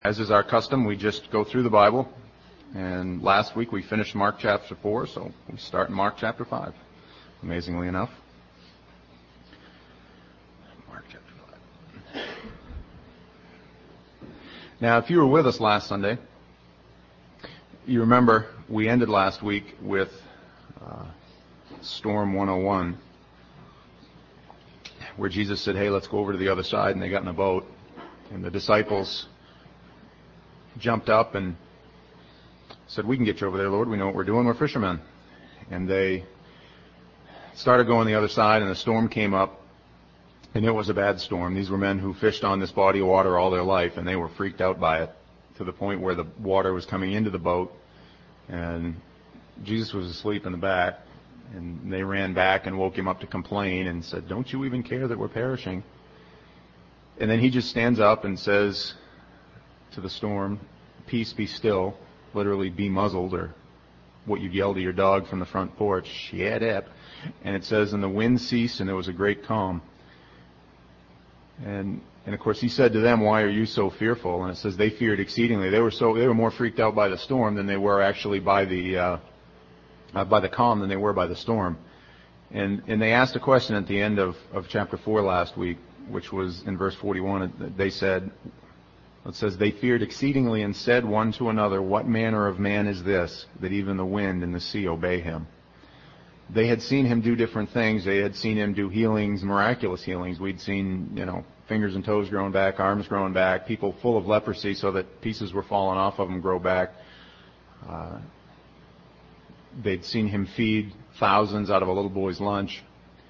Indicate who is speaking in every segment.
Speaker 1: As is our custom, we just go through the Bible, and last week we finished Mark chapter 4, so we start in Mark chapter 5, amazingly enough. Mark chapter 5. Now, if you were with us last Sunday, you remember we ended last week with Storm 101, where Jesus said, hey, let's go over to the other side, and they got in a boat, and the disciples jumped up and said, we can get you over there, Lord. We know what we're doing. We're fishermen. And they started going the other side, and a storm came up, and it was a bad storm. These were men who fished on this body of water all their life, and they were freaked out by it to the point where the water was coming into the boat, and Jesus was asleep in the back, and they ran back and woke him up to complain and said, don't you even care that we're perishing? And then he just stands up and says to the storm, peace, be still, literally be muzzled, or what you'd yell to your dog from the front porch, shut up. And it says, and the wind ceased, and there was a great calm. And of course he said to them, why are you so fearful? And it says they feared exceedingly. They were more freaked out by the storm than they were actually by the calm than they were by the storm. And they asked a question at the end of chapter 4 last week, which was in verse 41. They said, it says, they feared exceedingly and said one to another, what manner of man is this, that even the wind and the sea obey him? They had seen him do different things. They had seen him do healings, miraculous healings. We'd seen, fingers and toes growing back, arms growing back, people full of leprosy so that pieces were falling off of them grow back. They'd seen him feed thousands out of a little boy's lunch.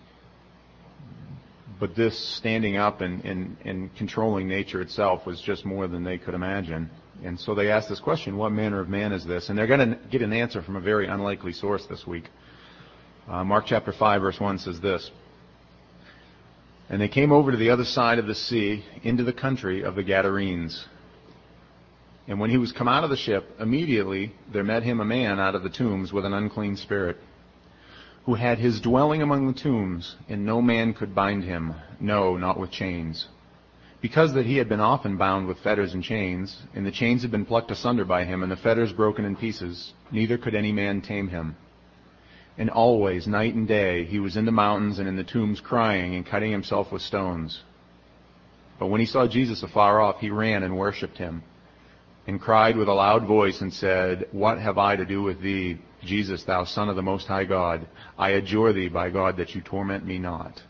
Speaker 1: But this standing up and controlling nature itself was just more than they could imagine. And so they asked this question, what manner of man is this? And they're going to get an answer from a very unlikely source this week. Mark chapter 5 verse 1 says this, and they came over to the other side of the sea into the country of the Gadarenes. And when he was come out of the ship, immediately there met him a man out of the tombs with an unclean spirit, who had his dwelling among the tombs, and no man could bind him, no, not with chains. Because that he had been often bound with fetters and chains, and the chains had been plucked asunder by him, and the fetters broken in pieces, neither could any man tame him. And always, night and day, he was in the mountains and in the tombs crying and cutting himself with stones. But when he saw Jesus afar off, he ran and worshipped him, and cried with a loud voice and said, what have I to do with thee, Jesus, thou Son of the Most High God? I adjure thee by God that you torment me not.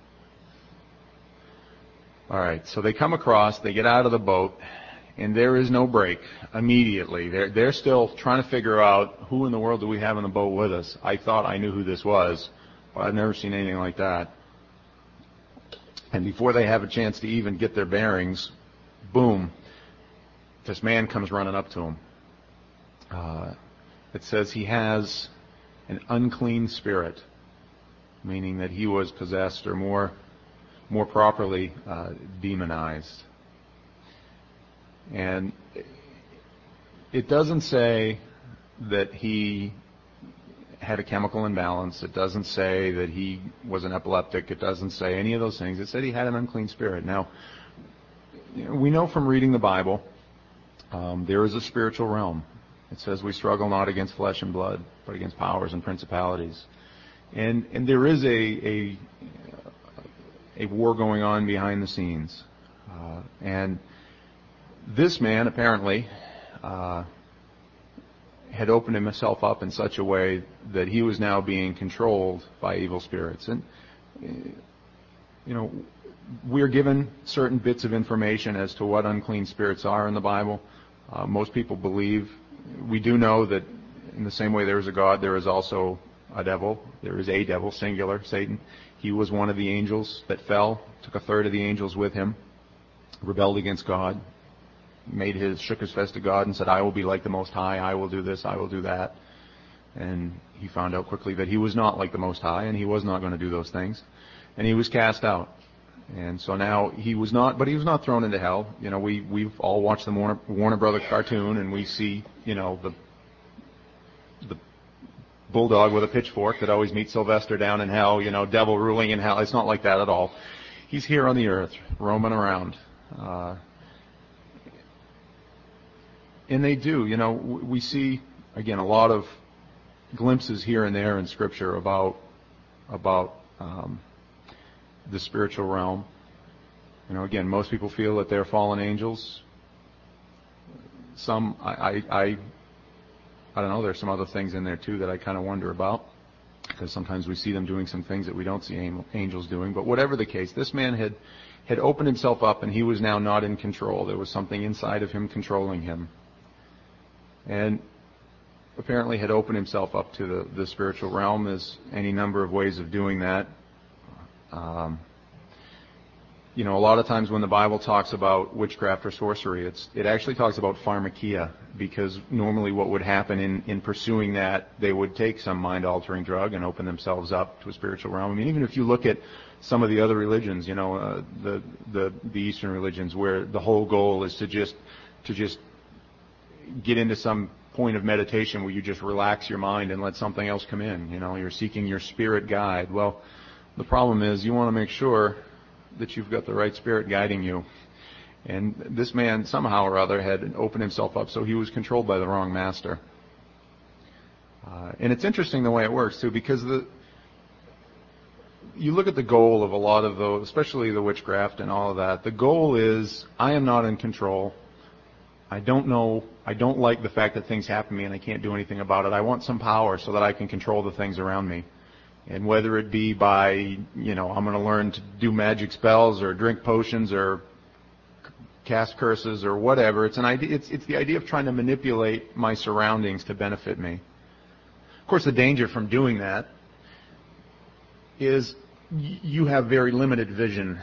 Speaker 1: All right, so they come across, they get out of the boat, and there is no break immediately. They're still trying to figure out who in the world do we have in the boat with us. I thought I knew who this was, but I've never seen anything like that. And before they have a chance to even get their bearings, boom, this man comes running up to them. It says he has an unclean spirit, meaning that he was possessed, or more properly, demonized. And it doesn't say that he had a chemical imbalance. It doesn't say that he was an epileptic. It doesn't say any of those things. It said he had an unclean spirit. Now, we know from reading the Bible, there is a spiritual realm. It says we struggle not against flesh and blood, but against powers and principalities. And there is a war going on behind the scenes. And this man apparently had opened himself up in such a way that he was now being controlled by evil spirits. And, we're given certain bits of information as to what unclean spirits are in the Bible. Most people believe, we do know that in the same way there is a God, there is also a devil. There is a devil, singular, Satan. He was one of the angels that fell, took a third of the angels with him, rebelled against God, shook his fist at God and said, I will be like the Most High, I will do this, I will do that. And he found out quickly that he was not like the Most High, and he was not going to do those things. And he was cast out. And so now he was not thrown into hell. We've all watched the Warner Brother cartoon, and we see, the bulldog with a pitchfork that always meets Sylvester down in hell, devil ruling in hell. It's not like that at all. He's here on the earth, roaming around. And they do. We see, again, a lot of glimpses here and there in Scripture about the spiritual realm. Again, most people feel that they're fallen angels. Some, I don't know, there's some other things in there too that I kind of wonder about, because sometimes we see them doing some things that we don't see angels doing. But whatever the case, this man had opened himself up, and he was now not in control. There was something inside of him controlling him. And apparently had opened himself up to the spiritual realm. There's any number of ways of doing that. A lot of times when the Bible talks about witchcraft or sorcery, it actually talks about pharmakia, because normally what would happen in pursuing that, they would take some mind-altering drug and open themselves up to a spiritual realm. I mean, even if you look at some of the other religions, the Eastern religions, where the whole goal is to just get into some point of meditation where you just relax your mind and let something else come in. You're seeking your spirit guide. Well, the problem is you want to make sure that you've got the right spirit guiding you. And this man somehow or other had opened himself up, so he was controlled by the wrong master. And it's interesting the way it works too, because you look at the goal of a lot of those, especially the witchcraft and all of that. The goal is, I am not in control. I don't like the fact that things happen to me and I can't do anything about it. I want some power so that I can control the things around me. And whether it be by, I'm going to learn to do magic spells or drink potions or cast curses or whatever, it's the idea of trying to manipulate my surroundings to benefit me. Of course, the danger from doing that is you have very limited vision.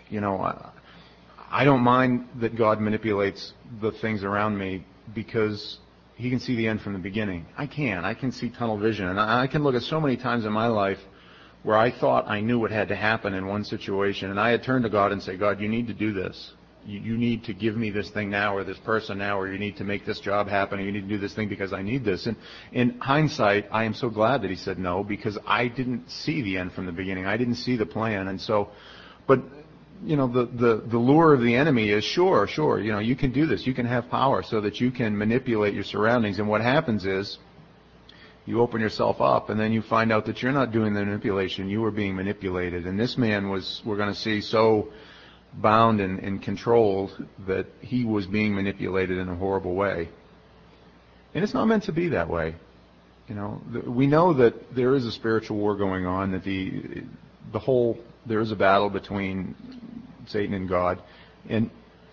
Speaker 1: I don't mind that God manipulates the things around me, because He can see the end from the beginning. I can see tunnel vision. And I can look at so many times in my life where I thought I knew what had to happen in one situation, and I had turned to God and said, God, you need to do this. You need to give me this thing now, or this person now, or you need to make this job happen, or you need to do this thing because I need this. And in hindsight, I am so glad that He said no, because I didn't see the end from the beginning. I didn't see the plan. And so, but the lure of the enemy is sure, you can do this. You can have power so that you can manipulate your surroundings. And what happens is you open yourself up, and then you find out that you're not doing the manipulation. You were being manipulated. And this man was, we're going to see, so bound and controlled that he was being manipulated in a horrible way. And it's not meant to be that way. We know that there is a spiritual war going on, that there is a battle between Satan and God. And,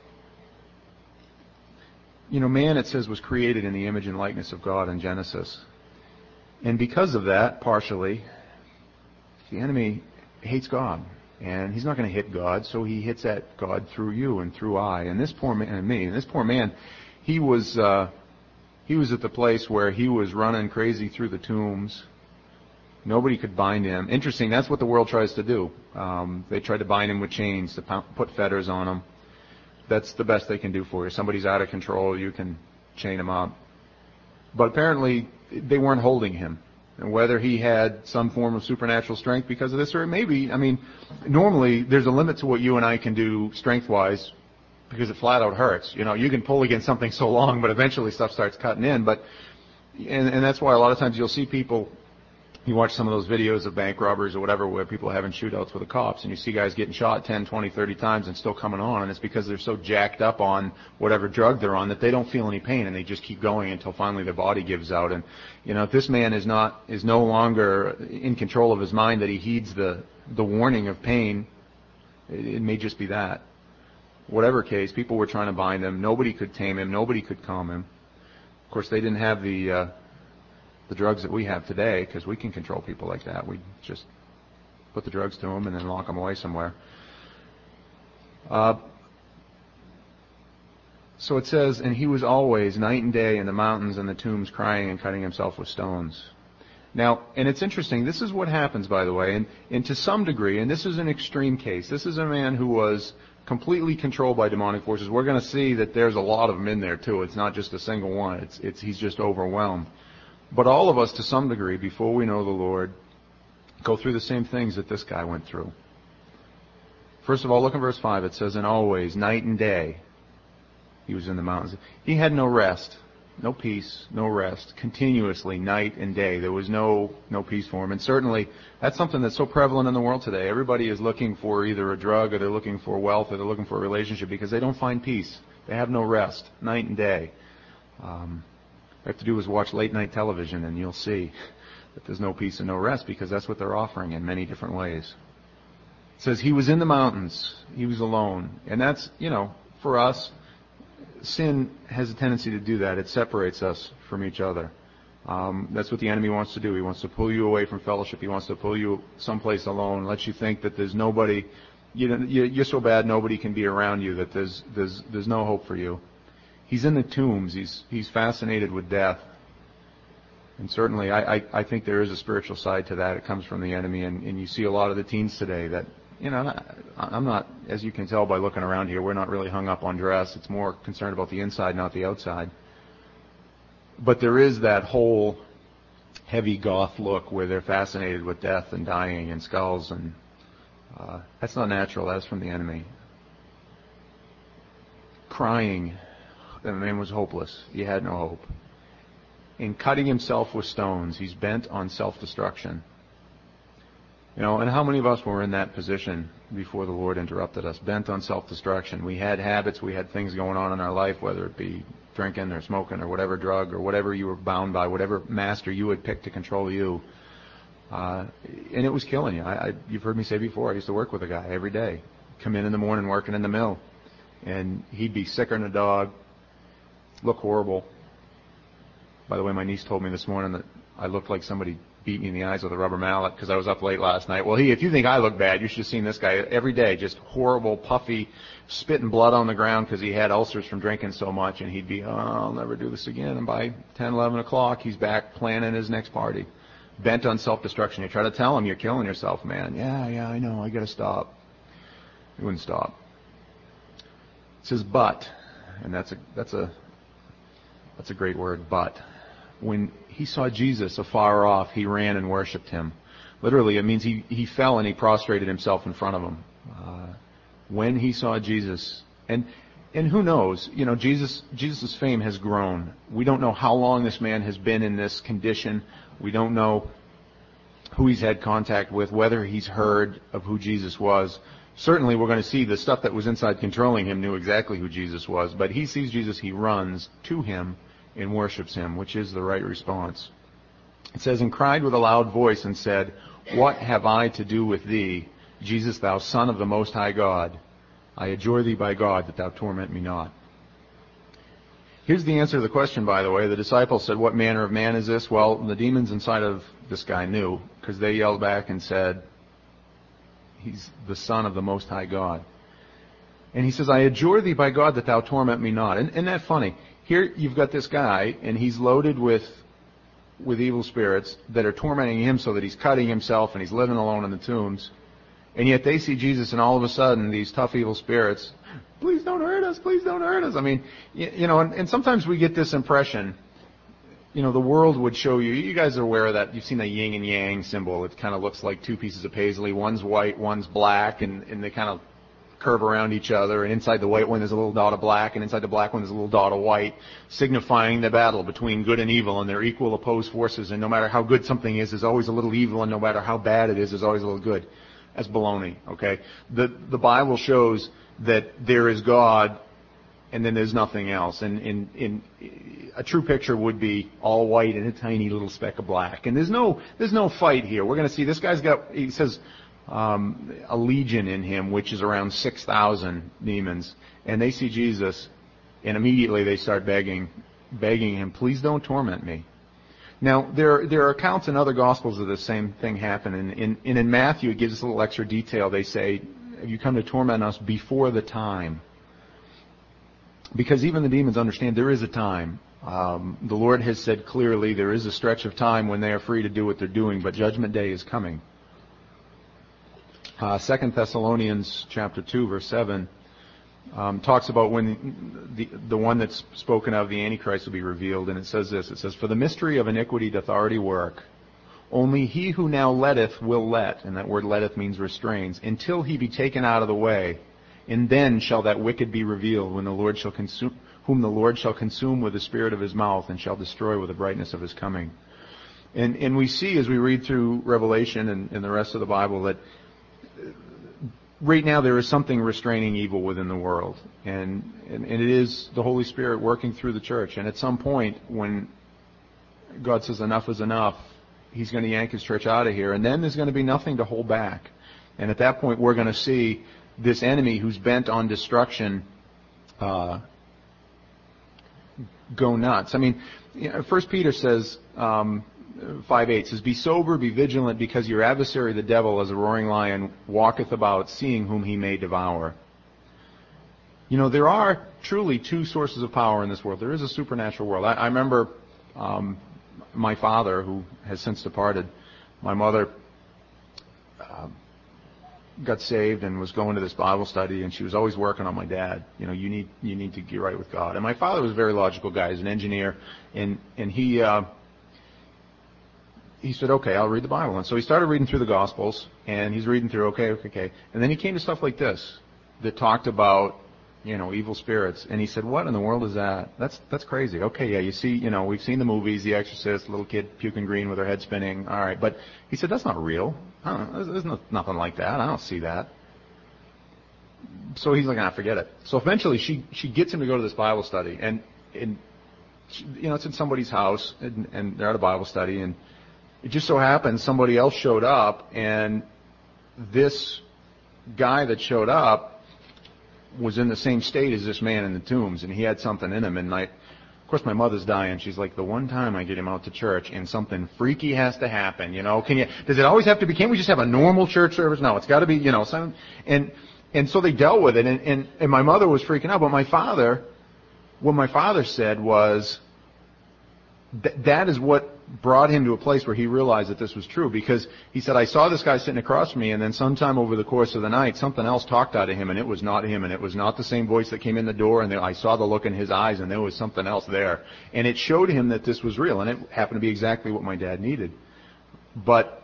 Speaker 1: man, it says, was created in the image and likeness of God in Genesis. And because of that, partially, the enemy hates God. And he's not going to hit God, so he hits at God through you and through I. And this poor man, and me, and this poor man, he was at the place where he was running crazy through the tombs. Nobody could bind him. Interesting, that's what the world tries to do. They try to bind him with chains, to put fetters on him. That's the best they can do for you. Somebody's out of control, you can chain him up. But apparently, they weren't holding him. And whether he had some form of supernatural strength because of this, or maybe, normally there's a limit to what you and I can do strength-wise, because it flat out hurts. You can pull against something so long, but eventually stuff starts cutting in. And that's why a lot of times you'll see people, you watch some of those videos of bank robberies or whatever where people are having shootouts with the cops, and you see guys getting shot 10, 20, 30 times and still coming on, and it's because they're so jacked up on whatever drug they're on that they don't feel any pain, and they just keep going until finally their body gives out. And if this man is no longer in control of his mind, that he heeds the warning of pain, it may just be that. Whatever case, people were trying to bind him. Nobody could tame him. Nobody could calm him. Of course, they didn't have the drugs that we have today, because we can control people like that. We just put the drugs to them and then lock them away somewhere. So it says, and he was always night and day in the mountains and the tombs, crying and cutting himself with stones. Now, and it's interesting, this is what happens, by the way, and to some degree, and this is an extreme case. This is a man who was completely controlled by demonic forces. We're going to see that there's a lot of them in there too. It's not just a single one. He's just overwhelmed. But all of us, to some degree, before we know the Lord, go through the same things that this guy went through. First of all, look at verse 5. It says, and always, night and day, he was in the mountains. He had no rest. no peace, no rest, continuously, night and day. There was no peace for him. And certainly, that's something that's so prevalent in the world today. Everybody is looking for either a drug, or they're looking for wealth, or they're looking for a relationship because they don't find peace. They have no rest, night and day. All you have to do is watch late night television and you'll see that there's no peace and no rest, because that's what they're offering in many different ways. It says he was in the mountains. He was alone. And that's, for us, sin has a tendency to do that. It separates us from each other. That's what the enemy wants to do. He wants to pull you away from fellowship. He wants to pull you someplace alone, let you think that there's nobody, you're so bad nobody can be around you, that there's no hope for you. He's in the tombs. He's fascinated with death. And certainly I think there is a spiritual side to that. It comes from the enemy. And you see a lot of the teens today that, I'm not, as you can tell by looking around here, we're not really hung up on dress. It's more concerned about the inside, not the outside. But there is that whole heavy goth look where they're fascinated with death and dying and skulls, and that's not natural. That's from the enemy. Crying. The man was hopeless. He had no hope. In cutting himself with stones, he's bent on self-destruction. And how many of us were in that position before the Lord interrupted us, bent on self-destruction? We had habits, we had things going on in our life, whether it be drinking or smoking or whatever drug or whatever you were bound by, whatever master you had picked to control you. And it was killing you. You've heard me say before, I used to work with a guy every day. Come in the morning working in the mill. And he'd be sicker than a dog, look horrible. By the way, my niece told me this morning that I looked like somebody beat me in the eyes with a rubber mallet because I was up late last night. Well, if you think I look bad, you should have seen this guy every day, just horrible, puffy, spitting blood on the ground because he had ulcers from drinking so much, and he'd be, I'll never do this again. And by 10, 11 o'clock, he's back planning his next party, bent on self-destruction. You try to tell him, you're killing yourself, man. Yeah, I know, I got to stop. He wouldn't stop. It says, but, and that's a great word, but. When he saw Jesus afar off, he ran and worshipped him. Literally, it means he fell and he prostrated himself in front of him. When he saw Jesus, and who knows, Jesus' fame has grown. We don't know how long this man has been in this condition. We don't know who he's had contact with, whether he's heard of who Jesus was. Certainly, we're going to see the stuff that was inside controlling him knew exactly who Jesus was. But he sees Jesus, he runs to him and worships him, which is the right response. It says, and cried with a loud voice and said, what have I to do with thee, Jesus, thou Son of the Most High God? I adjure thee by God that thou torment me not. Here's the answer to the question, by the way. The disciples said, what manner of man is this? Well, the demons inside of this guy knew, because they yelled back and said, he's the Son of the Most High God. And he says, I adjure thee by God that thou torment me not. Isn't that funny? Here you've got this guy, and he's loaded with evil spirits that are tormenting him so that he's cutting himself and he's living alone in the tombs. And yet they see Jesus, and all of a sudden these tough evil spirits, please don't hurt us, please don't hurt us. I mean, and sometimes we get this impression, the world would show you guys are aware of that, you've seen the yin and yang symbol. It kind of looks like two pieces of paisley, one's white, one's black, and they kind of curve around each other, and inside the white one there's a little dot of black, and inside the black one there's a little dot of white, signifying the battle between good and evil, and they're equal opposed forces, and no matter how good something is, there's always a little evil, and no matter how bad it is, there's always a little good. That's baloney, okay? The Bible shows that there is God, and then there's nothing else, and in a true picture would be all white and a tiny little speck of black, and there's no fight here. We're going to see this guy's got, he says, a legion in him, which is around 6,000 demons. And they see Jesus, and immediately they start begging him, please don't torment me. Now, there are accounts in other Gospels of the same thing happen. And in Matthew, it gives us a little extra detail. They say, have you come to torment us before the time? Because even the demons understand there is a time. The Lord has said clearly there is a stretch of time when they are free to do what they're doing, but Judgment Day is coming. 2 Thessalonians chapter 2, verse 7 talks about when the one that's spoken of, the Antichrist, will be revealed, and it says this. It says, for the mystery of iniquity doth already work. Only he who now letteth will let, and that word letteth means restrains, until he be taken out of the way. And then shall that wicked be revealed, when the Lord shall consume, whom the Lord shall consume with the spirit of his mouth and shall destroy with the brightness of his coming. And we see as we read through Revelation and the rest of the Bible that right now there is something restraining evil within the world. And it is the Holy Spirit working through the church. And at some point when God says enough is enough, he's going to yank his church out of here. And then there's going to be nothing to hold back. And at that point we're going to see this enemy who's bent on destruction go nuts. I mean, 1 Peter says, 5:8 says, "Be sober, be vigilant, because your adversary the devil, as a roaring lion, walketh about, seeing whom he may devour." You know, there are truly two sources of power in this world. There is a supernatural world. I remember my father, who has since departed. My mother got saved and was going to this Bible study, and she was always working on my dad. You know, you need to get right with God. And my father was a very logical guy. He's an engineer, and he said, okay, I'll read the Bible. And so he started reading through the Gospels, and he's reading through, okay. And then he came to stuff like this that talked about, you know, evil spirits. And he said, what in the world is that? That's crazy. Okay, yeah, you see, you know, we've seen the movies, The Exorcist, little kid puking green with her head spinning. All right. But he said, that's not real. I don't know. There's nothing like that. I don't see that. So he's like, forget it. So eventually she gets him to go to this Bible study. And she, you know, it's in somebody's house, and they're at a Bible study, and it just so happens somebody else showed up, and this guy that showed up was in the same state as this man in the tombs, and he had something in him. And of course, my mother's dying. She's like, the one time I get him out to church and something freaky has to happen, you know, does it always have to be, can't we just have a normal church service? No, it's got to be, you know, something. And so they dealt with it, and my mother was freaking out. But what my father said was, that is what brought him to a place where he realized that this was true, because he said, I saw this guy sitting across from me, and then sometime over the course of the night, something else talked out of him, and it was not him, and it was not the same voice that came in the door, and I saw the look in his eyes, and there was something else there. And it showed him that this was real, and it happened to be exactly what my dad needed. But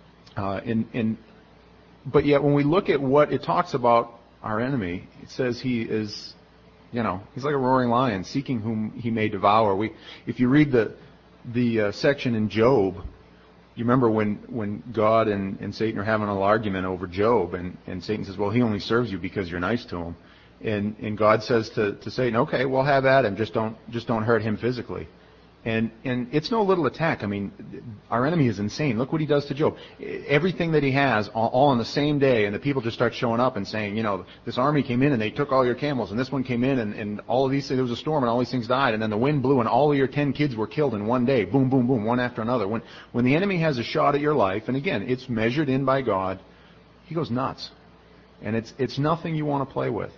Speaker 1: yet when we look at what it talks about our enemy, it says he is, you know, he's like a roaring lion, seeking whom he may devour. If you read the section in Job, you remember when God and Satan are having an argument over Job, and Satan says, well, he only serves you because you're nice to him. And God says to Satan, okay, we'll have at him, just don't hurt him physically. And it's no little attack. I mean, our enemy is insane. Look what he does to Job. Everything that he has, all on the same day, and the people just start showing up and saying, you know, this army came in and they took all your camels, and this one came in and all of these, there was a storm and all these things died, and then the wind blew and all of your 10 kids were killed in one day. Boom, boom, boom, one after another. When the enemy has a shot at your life, and again, it's measured in by God, he goes nuts. And it's nothing you want to play with.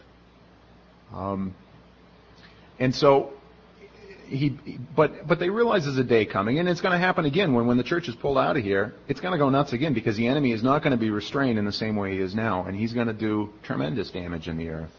Speaker 1: And so, but they realize there's a day coming, and it's going to happen again when the church is pulled out of here. It's going to go nuts again, because the enemy is not going to be restrained in the same way he is now, and he's going to do tremendous damage in the earth.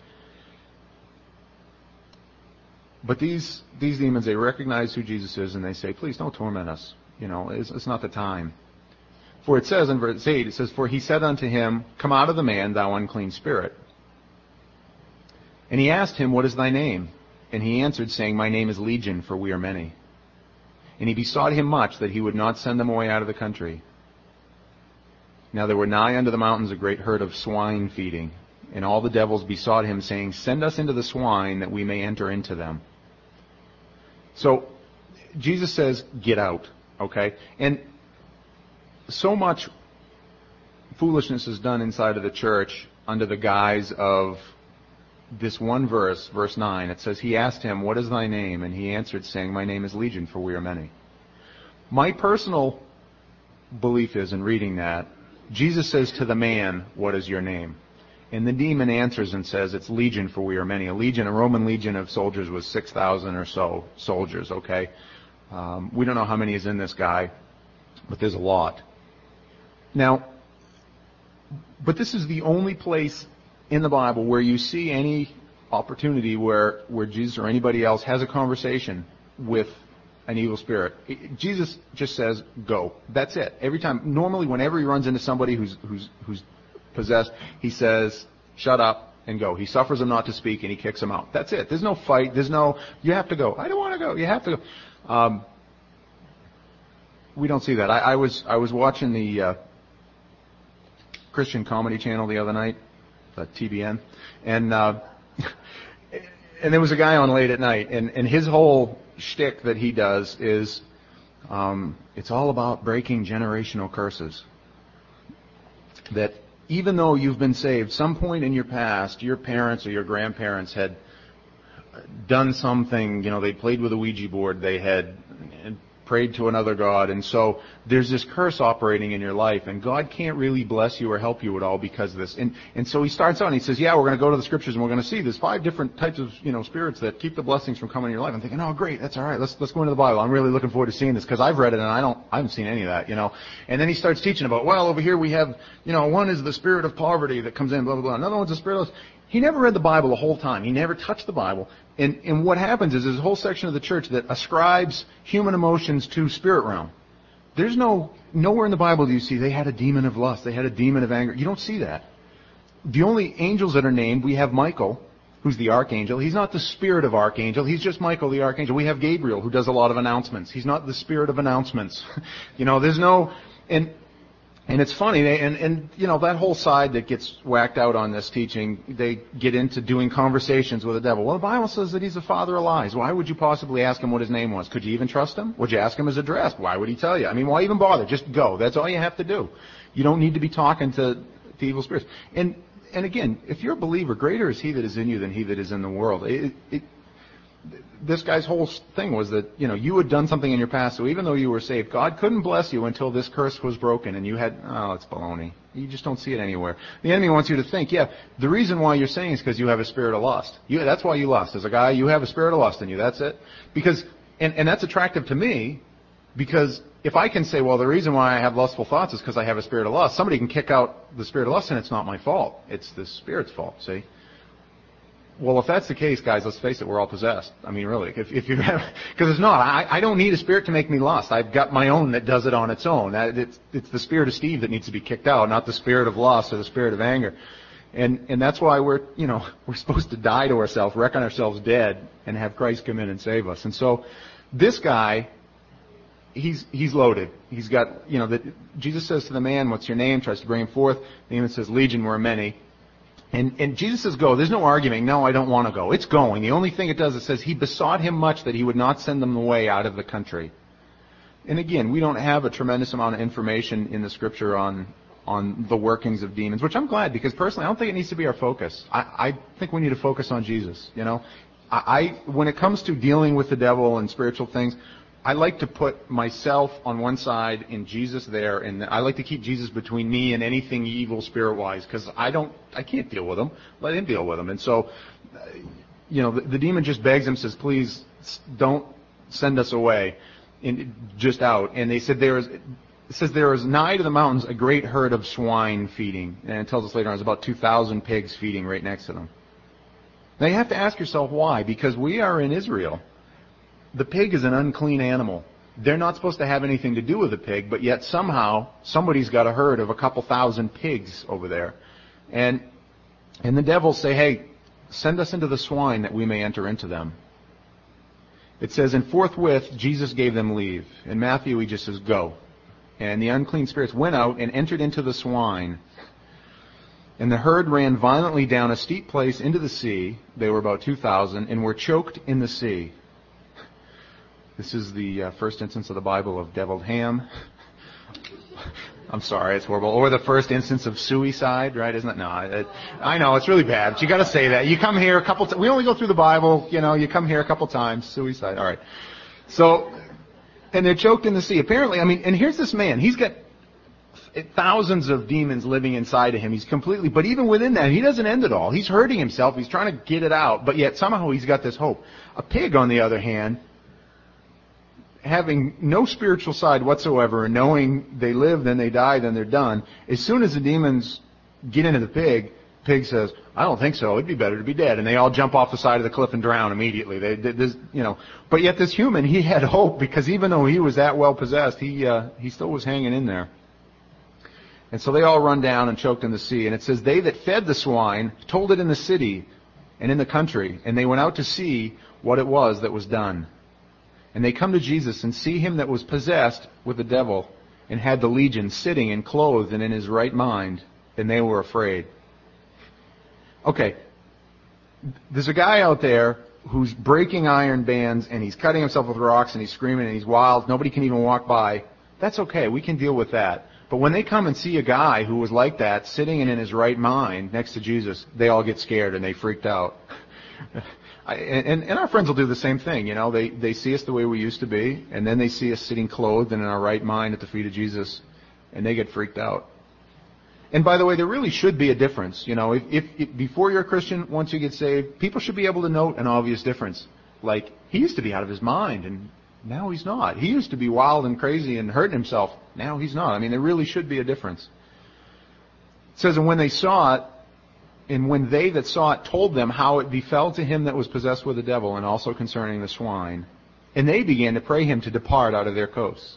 Speaker 1: But these demons, they recognize who Jesus is, and they say, please don't torment us. You know, it's not the time. For it says in verse 8, it says, for he said unto him, come out of the man, thou unclean spirit. And he asked him, what is thy name? And he answered, saying, my name is Legion, for we are many. And he besought him much that he would not send them away out of the country. Now there were nigh unto the mountains a great herd of swine feeding. And all the devils besought him, saying, send us into the swine, that we may enter into them. So, Jesus says, get out, okay? And so much foolishness is done inside of the church under the guise of this one verse, verse 9. It says, he asked him, what is thy name? And he answered, saying, my name is Legion, for we are many. My personal belief is, in reading that, Jesus says to the man, what is your name? And the demon answers and says, it's Legion, for we are many. A Roman legion of soldiers was 6,000 or so soldiers, okay? We don't know how many is in this guy, but there's a lot. Now, but this is the only place in the Bible where you see any opportunity where Jesus or anybody else has a conversation with an evil spirit. Jesus just says, go. That's it. Every time. Normally, whenever he runs into somebody who's possessed, he says, shut up, and go. He suffers them not to speak, and he kicks them out. That's it. There's no fight. There's no, you have to go. I don't want to go. You have to go. We don't see that. I was watching the Christian Comedy Channel the other night, TBN, and there was a guy on late at night, and his whole shtick that he does is it's all about breaking generational curses. That even though you've been saved, some point in your past, your parents or your grandparents had done something, they played with a Ouija board, they had prayed to another god, and so there's this curse operating in your life, and God can't really bless you or help you at all because of this. And so he starts out and he says, yeah, we're going to go to the scriptures and we're going to see there's 5 different types of, spirits that keep the blessings from coming in your life. I'm thinking, oh great, that's all right. Let's go into the Bible. I'm really looking forward to seeing this because I've read it and I haven't seen any of that, And then he starts teaching about, well, over here we have, one is the spirit of poverty that comes in, blah, blah, blah. Another one's the spirit of... He never read the Bible the whole time. He never touched the Bible. And what happens is there's a whole section of the church that ascribes human emotions to spirit realm. There's nowhere in the Bible do you see they had a demon of lust, they had a demon of anger. You don't see that. The only angels that are named, we have Michael, who's the archangel. He's not the spirit of archangel. He's just Michael, the archangel. We have Gabriel, who does a lot of announcements. He's not the spirit of announcements. There's no... And it's funny, and that whole side that gets whacked out on this teaching, they get into doing conversations with the devil. Well, the Bible says that he's the father of lies. Why would you possibly ask him what his name was? Could you even trust him? Would you ask him his address? Why would he tell you? Why even bother? Just go. That's all you have to do. You don't need to be talking to evil spirits. And again, if you're a believer, greater is he that is in you than he that is in the world. This guy's whole thing was that, you had done something in your past, so even though you were saved, God couldn't bless you until this curse was broken, and you had, it's baloney. You just don't see it anywhere. The enemy wants you to think, the reason why you're saying is because you have a spirit of lust. That's why you lust. As a guy, you have a spirit of lust in you. That's it. Because, and that's attractive to me, because if I can say, well, the reason why I have lustful thoughts is because I have a spirit of lust, somebody can kick out the spirit of lust, and it's not my fault. It's the spirit's fault, see? Well, if that's the case, guys, let's face it, we're all possessed. Really, if you have, because it's not. I don't need a spirit to make me lust. I've got my own that does it on its own. It's the spirit of Steve that needs to be kicked out, not the spirit of lust or the spirit of anger. And that's why we're supposed to die to ourselves, reckon ourselves dead, and have Christ come in and save us. And so, this guy, he's loaded. He's got, Jesus says to the man, "What's your name?" Tries to bring him forth. The demon says, "Legion, we're many." And Jesus says, go. There's no arguing. No, I don't want to go. It's going. The only thing it does, it says, he besought him much that he would not send them away out of the country. And again, we don't have a tremendous amount of information in the scripture on the workings of demons, which I'm glad, because personally, I don't think it needs to be our focus. I think we need to focus on Jesus, when it comes to dealing with the devil and spiritual things, I like to put myself on one side and Jesus there, and I like to keep Jesus between me and anything evil spirit-wise, because I can't deal with him. Let him deal with him. And so, the demon just begs him, says, please don't send us away, just out. And they said there is nigh to the mountains a great herd of swine feeding. And it tells us later on there's about 2,000 pigs feeding right next to them. Now you have to ask yourself why, because we are in Israel. The pig is an unclean animal. They're not supposed to have anything to do with the pig, but yet somehow somebody's got a herd of a couple thousand pigs over there. And the devils say, hey, send us into the swine that we may enter into them. It says, and forthwith Jesus gave them leave. In Matthew he just says, go. And the unclean spirits went out and entered into the swine. And the herd ran violently down a steep place into the sea. They were about 2,000 and were choked in the sea. This is the first instance of the Bible of deviled ham. I'm sorry, it's horrible. Or the first instance of suicide, right? Isn't it? No, I know, it's really bad, but you got to say that. You come here a couple times. We only go through the Bible, you come here a couple times. Suicide, all right. So, and they're choked in the sea. Apparently, and here's this man. He's got thousands of demons living inside of him. He's completely, but even within that, he doesn't end it all. He's hurting himself. He's trying to get it out, but yet somehow he's got this hope. A pig, on the other hand, having no spiritual side whatsoever and knowing they live, then they die, then they're done, as soon as the demons get into the pig says, I don't think so, it'd be better to be dead. And they all jump off the side of the cliff and drown immediately. But yet this human, he had hope, because even though he was that well possessed, he still was hanging in there. And so they all run down and choked in the sea. And it says, they that fed the swine told it in the city and in the country, and they went out to see what it was that was done. And they come to Jesus and see him that was possessed with the devil and had the legion sitting and clothed and in his right mind, and they were afraid. Okay, there's a guy out there who's breaking iron bands, and he's cutting himself with rocks, and he's screaming, and he's wild. Nobody can even walk by. That's okay. We can deal with that. But when they come and see a guy who was like that, sitting and in his right mind next to Jesus, they all get scared and they freaked out. And our friends will do the same thing. You know, they see us the way we used to be, and then they see us sitting clothed and in our right mind at the feet of Jesus, and they get freaked out. And by the way, there really should be a difference. You know, if before you're a Christian, once you get saved, people should be able to note an obvious difference. Like, he used to be out of his mind, and now he's not. He used to be wild and crazy and hurting himself. Now he's not. I mean, there really should be a difference. It says, and when they saw it, and when they that saw it told them how it befell to him that was possessed with the devil, and also concerning the swine, and they began to pray him to depart out of their coasts.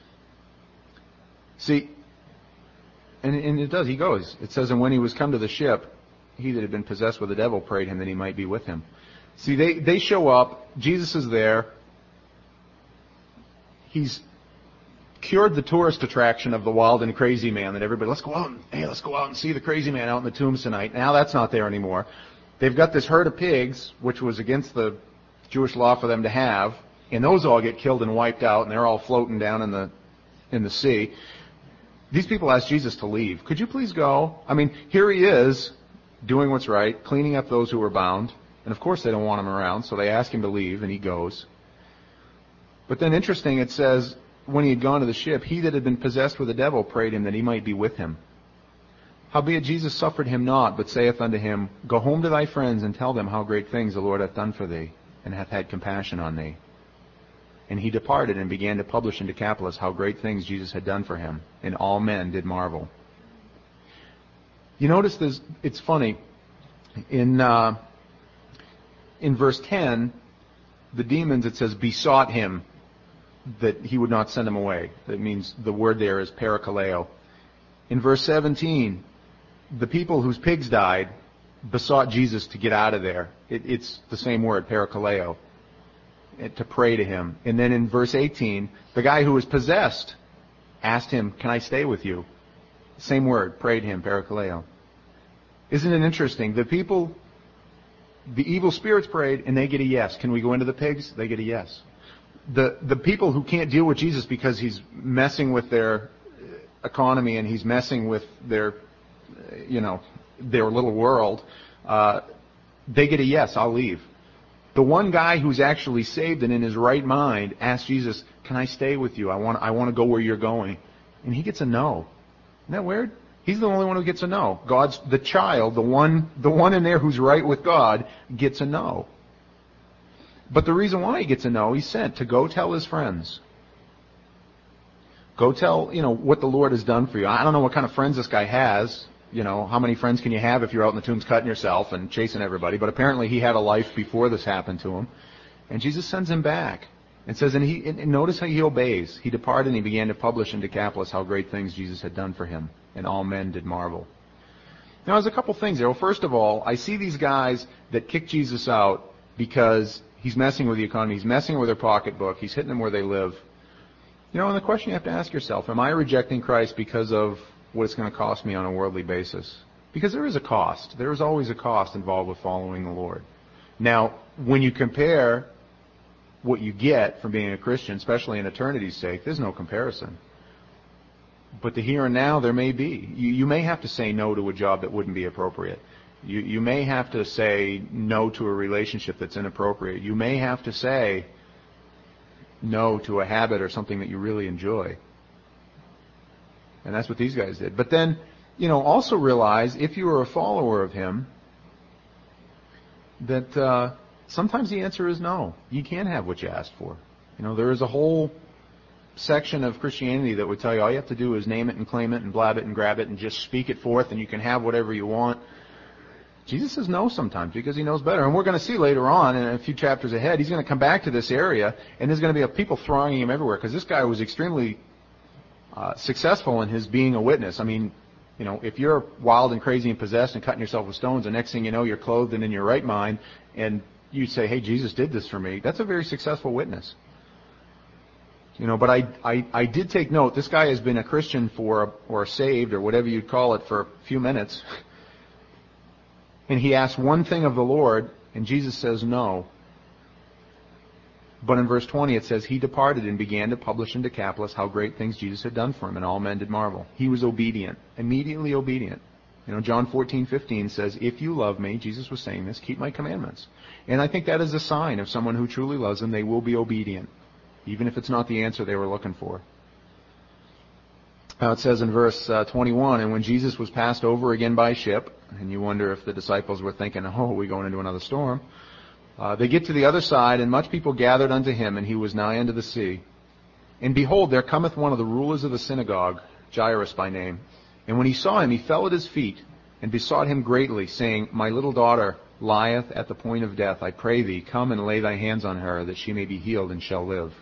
Speaker 1: See, and it does, he goes. It says, and when he was come to the ship, he that had been possessed with the devil prayed him that he might be with him. See, they show up, Jesus is there, he's cured the tourist attraction of the wild and crazy man that everybody, let's go out and see the crazy man out in the tombs tonight. Now that's not there anymore. They've got this herd of pigs, which was against the Jewish law for them to have, and those all get killed and wiped out, and they're all floating down in the sea. These people ask Jesus to leave. Could you please go? I mean, here he is, doing what's right, cleaning up those who were bound, and of course they don't want him around, so they ask him to leave, and he goes. But then interesting, it says, when he had gone to the ship, he that had been possessed with the devil prayed him that he might be with him. Howbeit Jesus suffered him not, but saith unto him, Go home to thy friends, and tell them how great things the Lord hath done for thee, and hath had compassion on thee. And he departed, and began to publish in Decapolis how great things Jesus had done for him, and all men did marvel. You notice this, it's funny, in verse 10, the demons, it says, besought him that he would not send them away. That means the word there is parakaleo. In verse 17, the people whose pigs died besought Jesus to get out of there. It's the same word, parakaleo, to pray to him. And then in verse 18, the guy who was possessed asked him, can I stay with you? Same word, prayed him, parakaleo. Isn't it interesting? The evil spirits prayed, and they get a yes. Can we go into the pigs? They get a yes. The people who can't deal with Jesus because he's messing with their economy and he's messing with their little world, they get a yes, I'll leave. The one guy who's actually saved and in his right mind asks Jesus, can I stay with you? I want to go where you're going. And he gets a no. Isn't that weird? He's the only one who gets a no. The child, the one in there who's right with God, gets a no. But the reason why he gets a no, he's sent to go tell his friends. Go tell, what the Lord has done for you. I don't know what kind of friends this guy has. How many friends can you have if you're out in the tombs cutting yourself and chasing everybody? But apparently he had a life before this happened to him. And Jesus sends him back. And says, and notice how he obeys. He departed and he began to publish in Decapolis how great things Jesus had done for him. And all men did marvel. Now there's a couple things there. Well, first of all, I see these guys that kick Jesus out because he's messing with the economy. He's messing with their pocketbook. He's hitting them where they live. And the question you have to ask yourself, am I rejecting Christ because of what it's going to cost me on a worldly basis? Because there is a cost. There is always a cost involved with following the Lord. Now, when you compare what you get from being a Christian, especially in eternity's sake, there's no comparison. But the here and now, there may be. You may have to say no to a job that wouldn't be appropriate. You may have to say no to a relationship that's inappropriate. You may have to say no to a habit or something that you really enjoy. And that's what these guys did. But then, also realize, if you are a follower of him, that sometimes the answer is no. You can't have what you asked for. There is a whole section of Christianity that would tell you all you have to do is name it and claim it and blab it and grab it and just speak it forth and you can have whatever you want. Jesus says no sometimes because he knows better. And we're going to see later on in a few chapters ahead, he's going to come back to this area and there's going to be people thronging him everywhere because this guy was extremely successful in his being a witness. I mean, you know, if you're wild and crazy and possessed and cutting yourself with stones, the next thing you know, you're clothed and in your right mind, and you say, hey, Jesus did this for me, that's a very successful witness. You know, but I did take note, this guy has been a Christian or saved, or whatever you'd call it, for a few minutes. And he asked one thing of the Lord, and Jesus says no. But in verse 20 it says, he departed and began to publish in Decapolis how great things Jesus had done for him, and all men did marvel. He was obedient, immediately obedient. You know, John 14:15 says, if you love me, Jesus was saying this, keep my commandments. And I think that is a sign of someone who truly loves him. They will be obedient, even if it's not the answer they were looking for. Now it says in verse 21, and when Jesus was passed over again by ship, and you wonder if the disciples were thinking, oh, are we going into another storm? They get to the other side, and much people gathered unto him, and he was nigh unto the sea. And behold, there cometh one of the rulers of the synagogue, Jairus by name. And when he saw him, he fell at his feet, and besought him greatly, saying, my little daughter lieth at the point of death. I pray thee, come and lay thy hands on her, that she may be healed and shall live.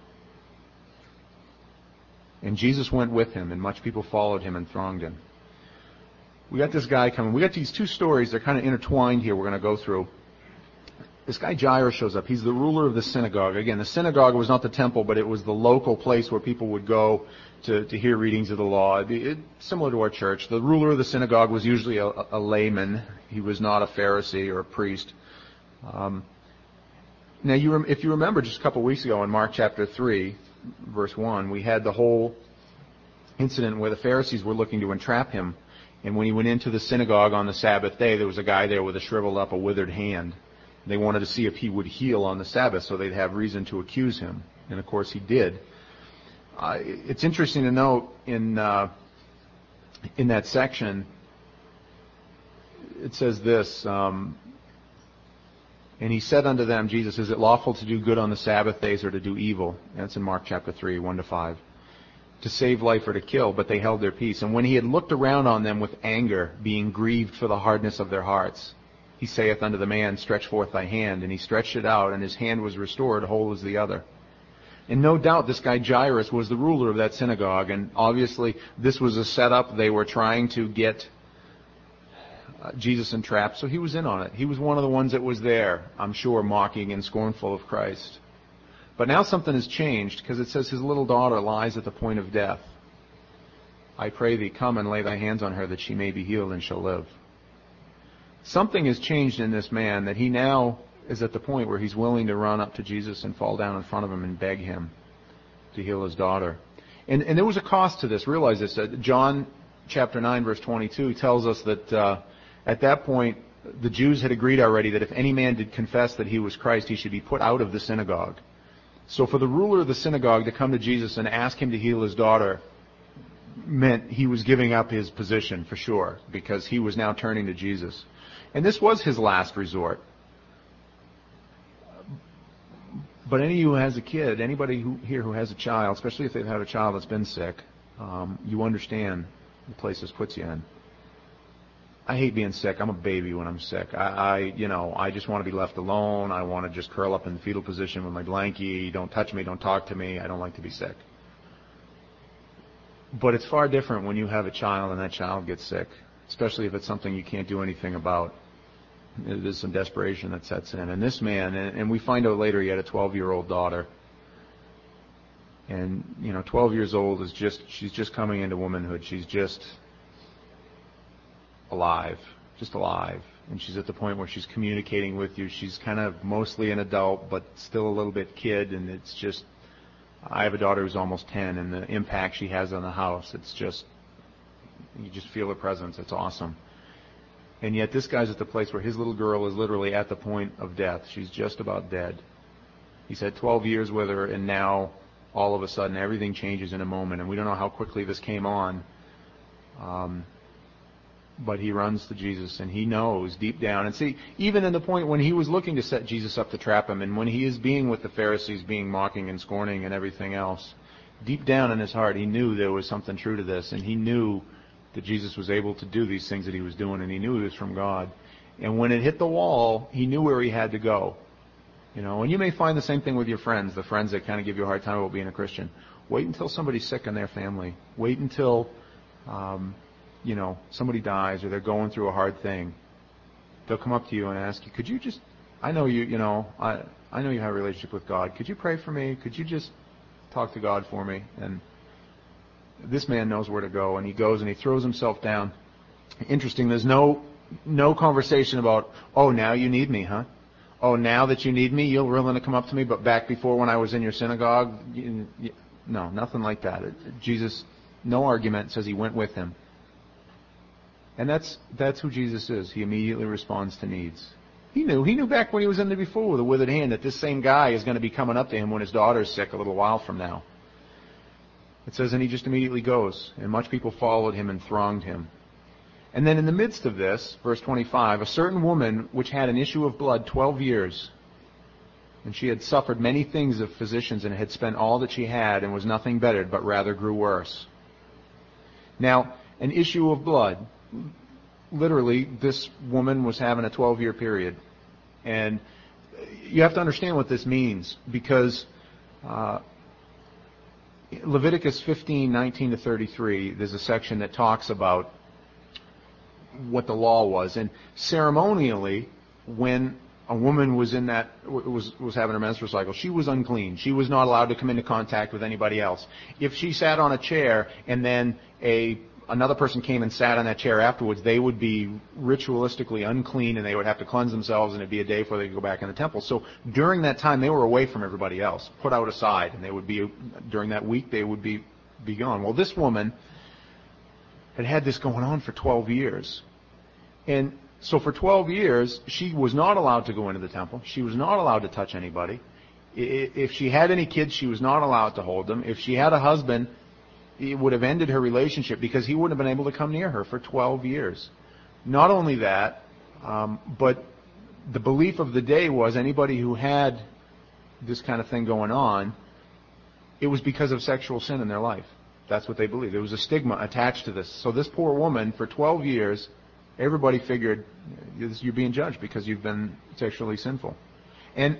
Speaker 1: And Jesus went with him, and much people followed him and thronged him. We got this guy coming. We got these two stories. They're kind of intertwined here we're going to go through. This guy Jairus shows up. He's the ruler of the synagogue. Again, the synagogue was not the temple, but it was the local place where people would go to hear readings of the law. Similar to our church. The ruler of the synagogue was usually a layman. He was not a Pharisee or a priest. Now, if you remember just a couple of weeks ago in Mark chapter 3, verse 1, we had the whole incident where the Pharisees were looking to entrap him. And when he went into the synagogue on the Sabbath day, there was a guy there with a shriveled up, a withered hand. They wanted to see if he would heal on the Sabbath so they'd have reason to accuse him. And of course he did. It's interesting to note in that section, it says this, and he said unto them, Jesus, is it lawful to do good on the Sabbath days or to do evil? And that's in Mark chapter 3, 1-5. To save life or to kill, but they held their peace. And when he had looked around on them with anger, being grieved for the hardness of their hearts, he saith unto the man, stretch forth thy hand. And he stretched it out, and his hand was restored, whole as the other. And no doubt this guy Jairus was the ruler of that synagogue, and obviously this was a setup. They were trying to get Jesus entrapped, so he was in on it. He was one of the ones that was there, I'm sure, mocking and scornful of Christ. But now something has changed, because it says his little daughter lies at the point of death. I pray thee, come and lay thy hands on her, that she may be healed and shall live. Something has changed in this man, that he now is at the point where he's willing to run up to Jesus and fall down in front of him and beg him to heal his daughter. And there was a cost to this. Realize this. John chapter 9, verse 22 tells us that at that point, the Jews had agreed already that if any man did confess that he was Christ, he should be put out of the synagogue. So for the ruler of the synagogue to come to Jesus and ask him to heal his daughter meant he was giving up his position for sure, because he was now turning to Jesus. And this was his last resort. But any of you who has a kid, anybody here who has a child, especially if they've had a child that's been sick, you understand the place this puts you in. I hate being sick. I'm a baby when I'm sick. I just want to be left alone. I want to just curl up in the fetal position with my blankie. Don't touch me. Don't talk to me. I don't like to be sick. But it's far different when you have a child and that child gets sick, especially if it's something you can't do anything about. There's some desperation that sets in. And this man, and we find out later he had a 12-year-old daughter. And, 12 years old she's just coming into womanhood. She's just alive. And she's at the point where she's communicating with you. She's kind of mostly an adult, but still a little bit kid. And it's just, I have a daughter who's almost 10, and the impact she has on the house, it's just, you just feel her presence. It's awesome. And yet this guy's at the place where his little girl is literally at the point of death. She's just about dead. He's had 12 years with her, and now all of a sudden everything changes in a moment. And we don't know how quickly this came on. But he runs to Jesus, and he knows deep down. And see, even in the point when he was looking to set Jesus up to trap him, and when he is being with the Pharisees, being mocking and scorning and everything else, deep down in his heart he knew there was something true to this, and he knew that Jesus was able to do these things that he was doing, and he knew he was from God. And when it hit the wall, he knew where he had to go. And you may find the same thing with your friends, the friends that kind of give you a hard time about being a Christian. Wait until somebody's sick in their family. Wait until, somebody dies or they're going through a hard thing. They'll come up to you and ask you, could you just, I know you have a relationship with God. Could you pray for me? Could you just talk to God for me? And this man knows where to go, and he goes and he throws himself down. Interesting, there's no conversation about, oh, now you need me, huh? Oh, now that you need me, you're willing to come up to me, but back before when I was in your synagogue, no, nothing like that. Jesus, no argument, says he went with him. And that's who Jesus is. He immediately responds to needs. He knew back when he was in there before with a withered hand that this same guy is going to be coming up to him when his daughter's sick a little while from now. It says, and he just immediately goes, and much people followed him and thronged him. And then in the midst of this, verse 25, a certain woman which had an issue of blood 12 years, and she had suffered many things of physicians and had spent all that she had and was nothing bettered, but rather grew worse. Now, an issue of blood, literally, this woman was having a 12-year period. And you have to understand what this means, because Leviticus 15:19 to 33, there's a section that talks about what the law was. And ceremonially, when a woman was in that was having her menstrual cycle, she was unclean. She was not allowed to come into contact with anybody else. If she sat on a chair and then another person came and sat on that chair afterwards, they would be ritualistically unclean, and they would have to cleanse themselves, and it'd be a day before they could go back in the temple. So during that time, they were away from everybody else, put out aside, and they would be, during that week, they would be gone. Well, this woman had this going on for 12 years. And so for 12 years, she was not allowed to go into the temple. She was not allowed to touch anybody. If she had any kids, she was not allowed to hold them. If she had a husband, it would have ended her relationship because he wouldn't have been able to come near her for 12 years. Not only that, but the belief of the day was anybody who had this kind of thing going on, it was because of sexual sin in their life. That's what they believed. There was a stigma attached to this. So this poor woman, for 12 years, everybody figured you're being judged because you've been sexually sinful. And,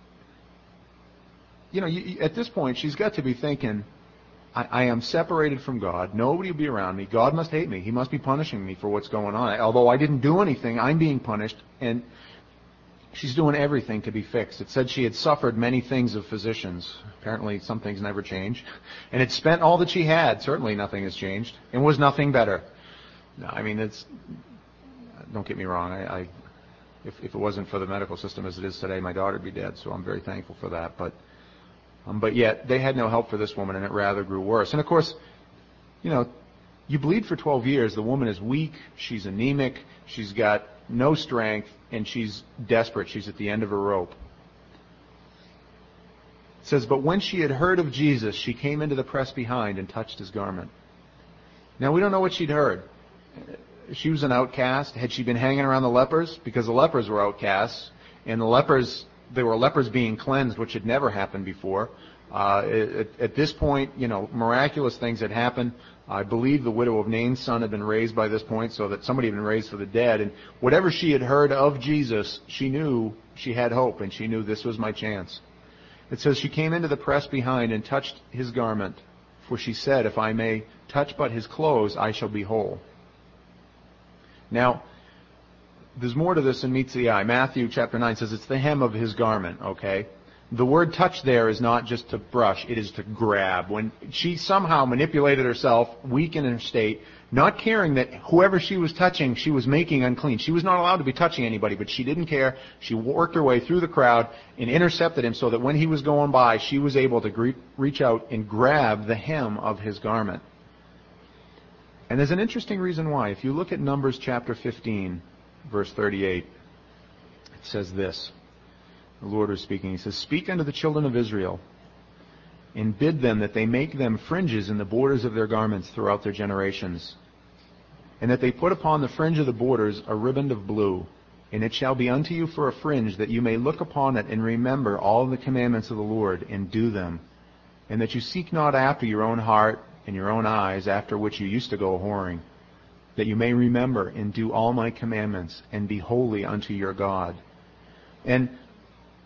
Speaker 1: at this point, she's got to be thinking, I am separated from God. Nobody will be around me. God must hate me. He must be punishing me for what's going on. Although I didn't do anything, I'm being punished. And she's doing everything to be fixed. It said she had suffered many things of physicians. Apparently some things never change. And had spent all that she had. Certainly nothing has changed. And was nothing better. No, I mean, don't get me wrong. If it wasn't for the medical system as it is today, my daughter would be dead. So I'm very thankful for that. But yet, they had no help for this woman, and it rather grew worse. And of course, you bleed for 12 years. The woman is weak. She's anemic. She's got no strength, and she's desperate. She's at the end of her rope. It says, but when she had heard of Jesus, she came into the press behind and touched his garment. Now, we don't know what she'd heard. She was an outcast. Had she been hanging around the lepers? Because the lepers were outcasts, and there were lepers being cleansed, which had never happened before. At this point, miraculous things had happened. I believe the widow of Nain's son had been raised by this point, so that somebody had been raised for the dead. And whatever she had heard of Jesus, she knew she had hope, and she knew this was my chance. It says, she came into the press behind and touched his garment, for she said, if I may touch but his clothes, I shall be whole. Now, there's more to this than meets the eye. Matthew chapter 9 says it's the hem of his garment, okay? The word touch there is not just to brush, it is to grab. When she somehow manipulated herself, weak in her state, not caring that whoever she was touching, she was making unclean. She was not allowed to be touching anybody, but she didn't care. She worked her way through the crowd and intercepted him so that when he was going by, she was able to reach out and grab the hem of his garment. And there's an interesting reason why. If you look at Numbers chapter 15, verse 38, it says this. The Lord was speaking. He says, speak unto the children of Israel, and bid them that they make them fringes in the borders of their garments throughout their generations, and that they put upon the fringe of the borders a riband of blue, and it shall be unto you for a fringe, that you may look upon it and remember all the commandments of the Lord, and do them, and that you seek not after your own heart and your own eyes, after which you used to go whoring, that you may remember and do all my commandments, and be holy unto your God. And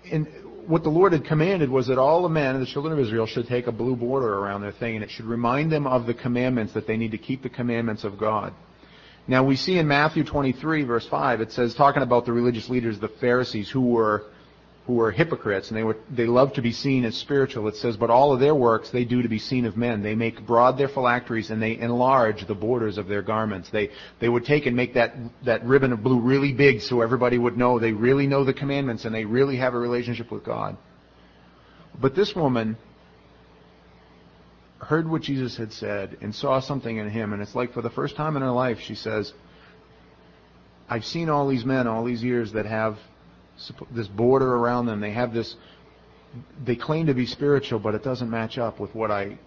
Speaker 1: and what the Lord had commanded was that all the men of the children of Israel should take a blue border around their thing, and it should remind them of the commandments, that they need to keep the commandments of God. Now we see in Matthew 23, verse 5, it says, talking about the religious leaders, the Pharisees, who were hypocrites, and they loved to be seen as spiritual. It says, but all of their works they do to be seen of men. They make broad their phylacteries, and they enlarge the borders of their garments. They would take and make that ribbon of blue really big so everybody would know they really know the commandments and they really have a relationship with God. But this woman heard what Jesus had said and saw something in him, and it's like for the first time in her life she says, I've seen all these men all these years that have this border around them. They have this, they claim to be spiritual, but it doesn't match up with what I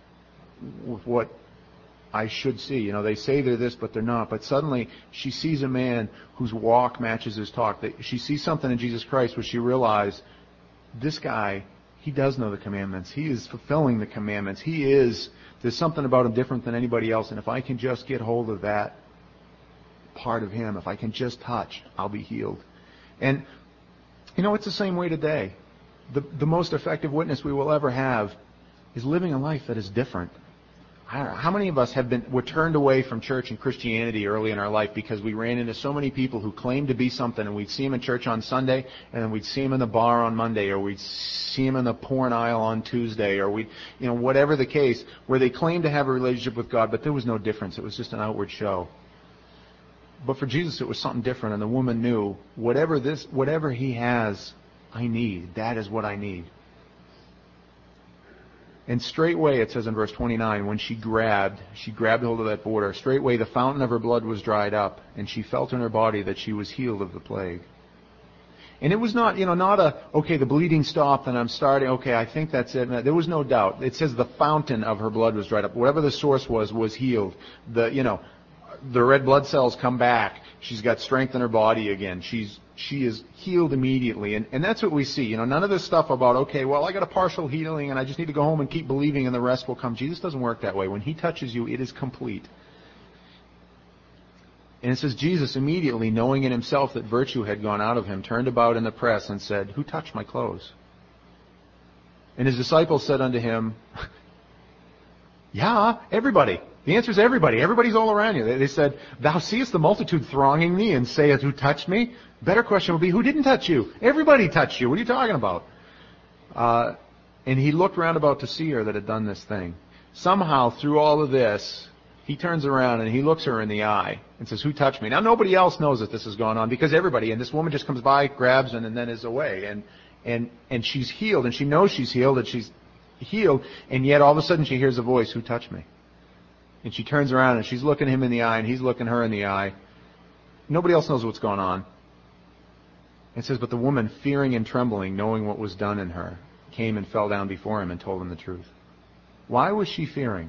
Speaker 1: should see. You know, they say they're this, but they're not. But suddenly she sees a man whose walk matches his talk. She sees something in Jesus Christ where she realized, this guy, he does know the commandments. He is fulfilling the commandments. There's something about him different than anybody else. And if I can just get hold of that part of him, if I can just touch, I'll be healed. And you know, it's the same way today. The most effective witness we will ever have is living a life that is different. I don't know, how many of us were turned away from church and Christianity early in our life because we ran into so many people who claimed to be something, and we'd see them in church on Sunday, and then we'd see them in the bar on Monday, or we'd see them in the porn aisle on Tuesday, or whatever the case, where they claimed to have a relationship with God, but there was no difference. It was just an outward show. But for Jesus, it was something different, and the woman knew, whatever he has, I need. That is what I need. And straightway, it says in verse 29, when she grabbed hold of that border, straightway the fountain of her blood was dried up, and she felt in her body that she was healed of the plague. And it was not the bleeding stopped and I'm starting, okay, I think that's it. There was no doubt. It says the fountain of her blood was dried up. Whatever the source was healed. The red blood cells come back. She's got strength in her body again. She is healed immediately. And that's what we see. None of this stuff about, okay, well, I got a partial healing and I just need to go home and keep believing and the rest will come. Jesus doesn't work that way. When he touches you, it is complete. And it says, Jesus immediately, knowing in himself that virtue had gone out of him, turned about in the press and said, who touched my clothes? And his disciples said unto him, yeah, everybody. The answer is everybody. Everybody's all around you. They said, thou seest the multitude thronging thee, and sayest, who touched me? Better question would be, who didn't touch you? Everybody touched you. What are you talking about? And he looked round about to see her that had done this thing. Somehow, through all of this, he turns around and he looks her in the eye and says, who touched me? Now, nobody else knows that this has gone on because everybody, and this woman just comes by, grabs him, and then is away. And she's healed, and she knows she's healed, and she's healed, and yet all of a sudden she hears a voice, who touched me? And she turns around and she's looking him in the eye and he's looking her in the eye. Nobody else knows what's going on. It says, but the woman, fearing and trembling, knowing what was done in her, came and fell down before him and told him the truth. Why was she fearing?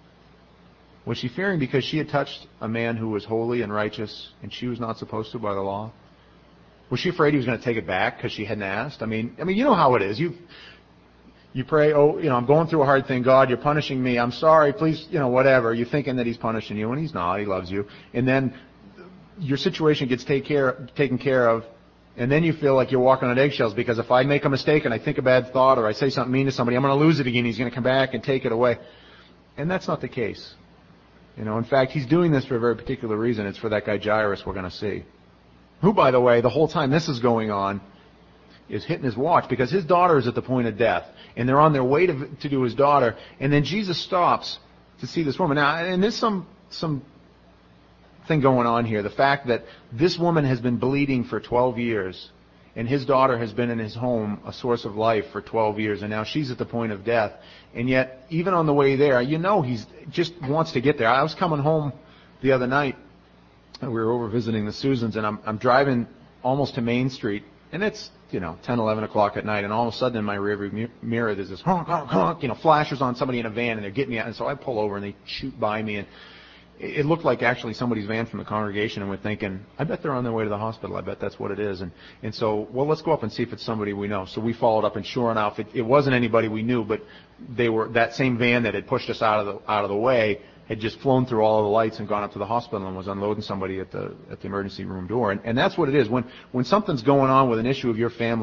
Speaker 1: Was she fearing because she had touched a man who was holy and righteous and she was not supposed to by the law? Was she afraid he was going to take it back because she hadn't asked? I mean, you know how it is. You pray, I'm going through a hard thing. God, you're punishing me. I'm sorry. Please, whatever. You're thinking that he's punishing you, and he's not. He loves you. And then your situation gets taken care of, and then you feel like you're walking on eggshells because if I make a mistake and I think a bad thought or I say something mean to somebody, I'm going to lose it again. He's going to come back and take it away. And that's not the case. In fact, he's doing this for a very particular reason. It's for that guy Jairus we're going to see. Who, by the way, the whole time this is going on, is hitting his watch because his daughter is at the point of death. And they're on their way to do his daughter. And then Jesus stops to see this woman. Now, and there's some thing going on here. The fact that this woman has been bleeding for 12 years. And his daughter has been in his home a source of life for 12 years. And now she's at the point of death. And yet, even on the way there, he just wants to get there. I was coming home the other night. We were over visiting the Susans. And I'm driving almost to Main Street. And it's, 10, 11 o'clock at night, and all of a sudden in my rearview mirror there's this honk, honk, honk, flashes on somebody in a van, and they're getting me out, and so I pull over, and they shoot by me, and it looked like actually somebody's van from the congregation, and we're thinking, I bet they're on their way to the hospital, I bet that's what it is, and so, well, let's go up and see if it's somebody we know. So we followed up, and sure enough, it wasn't anybody we knew, but they were, that same van that had pushed us out of the way, had just flown through all of the lights and gone up to the hospital and was unloading somebody at the emergency room door. And that's what it is. When something's going on with an issue of your family,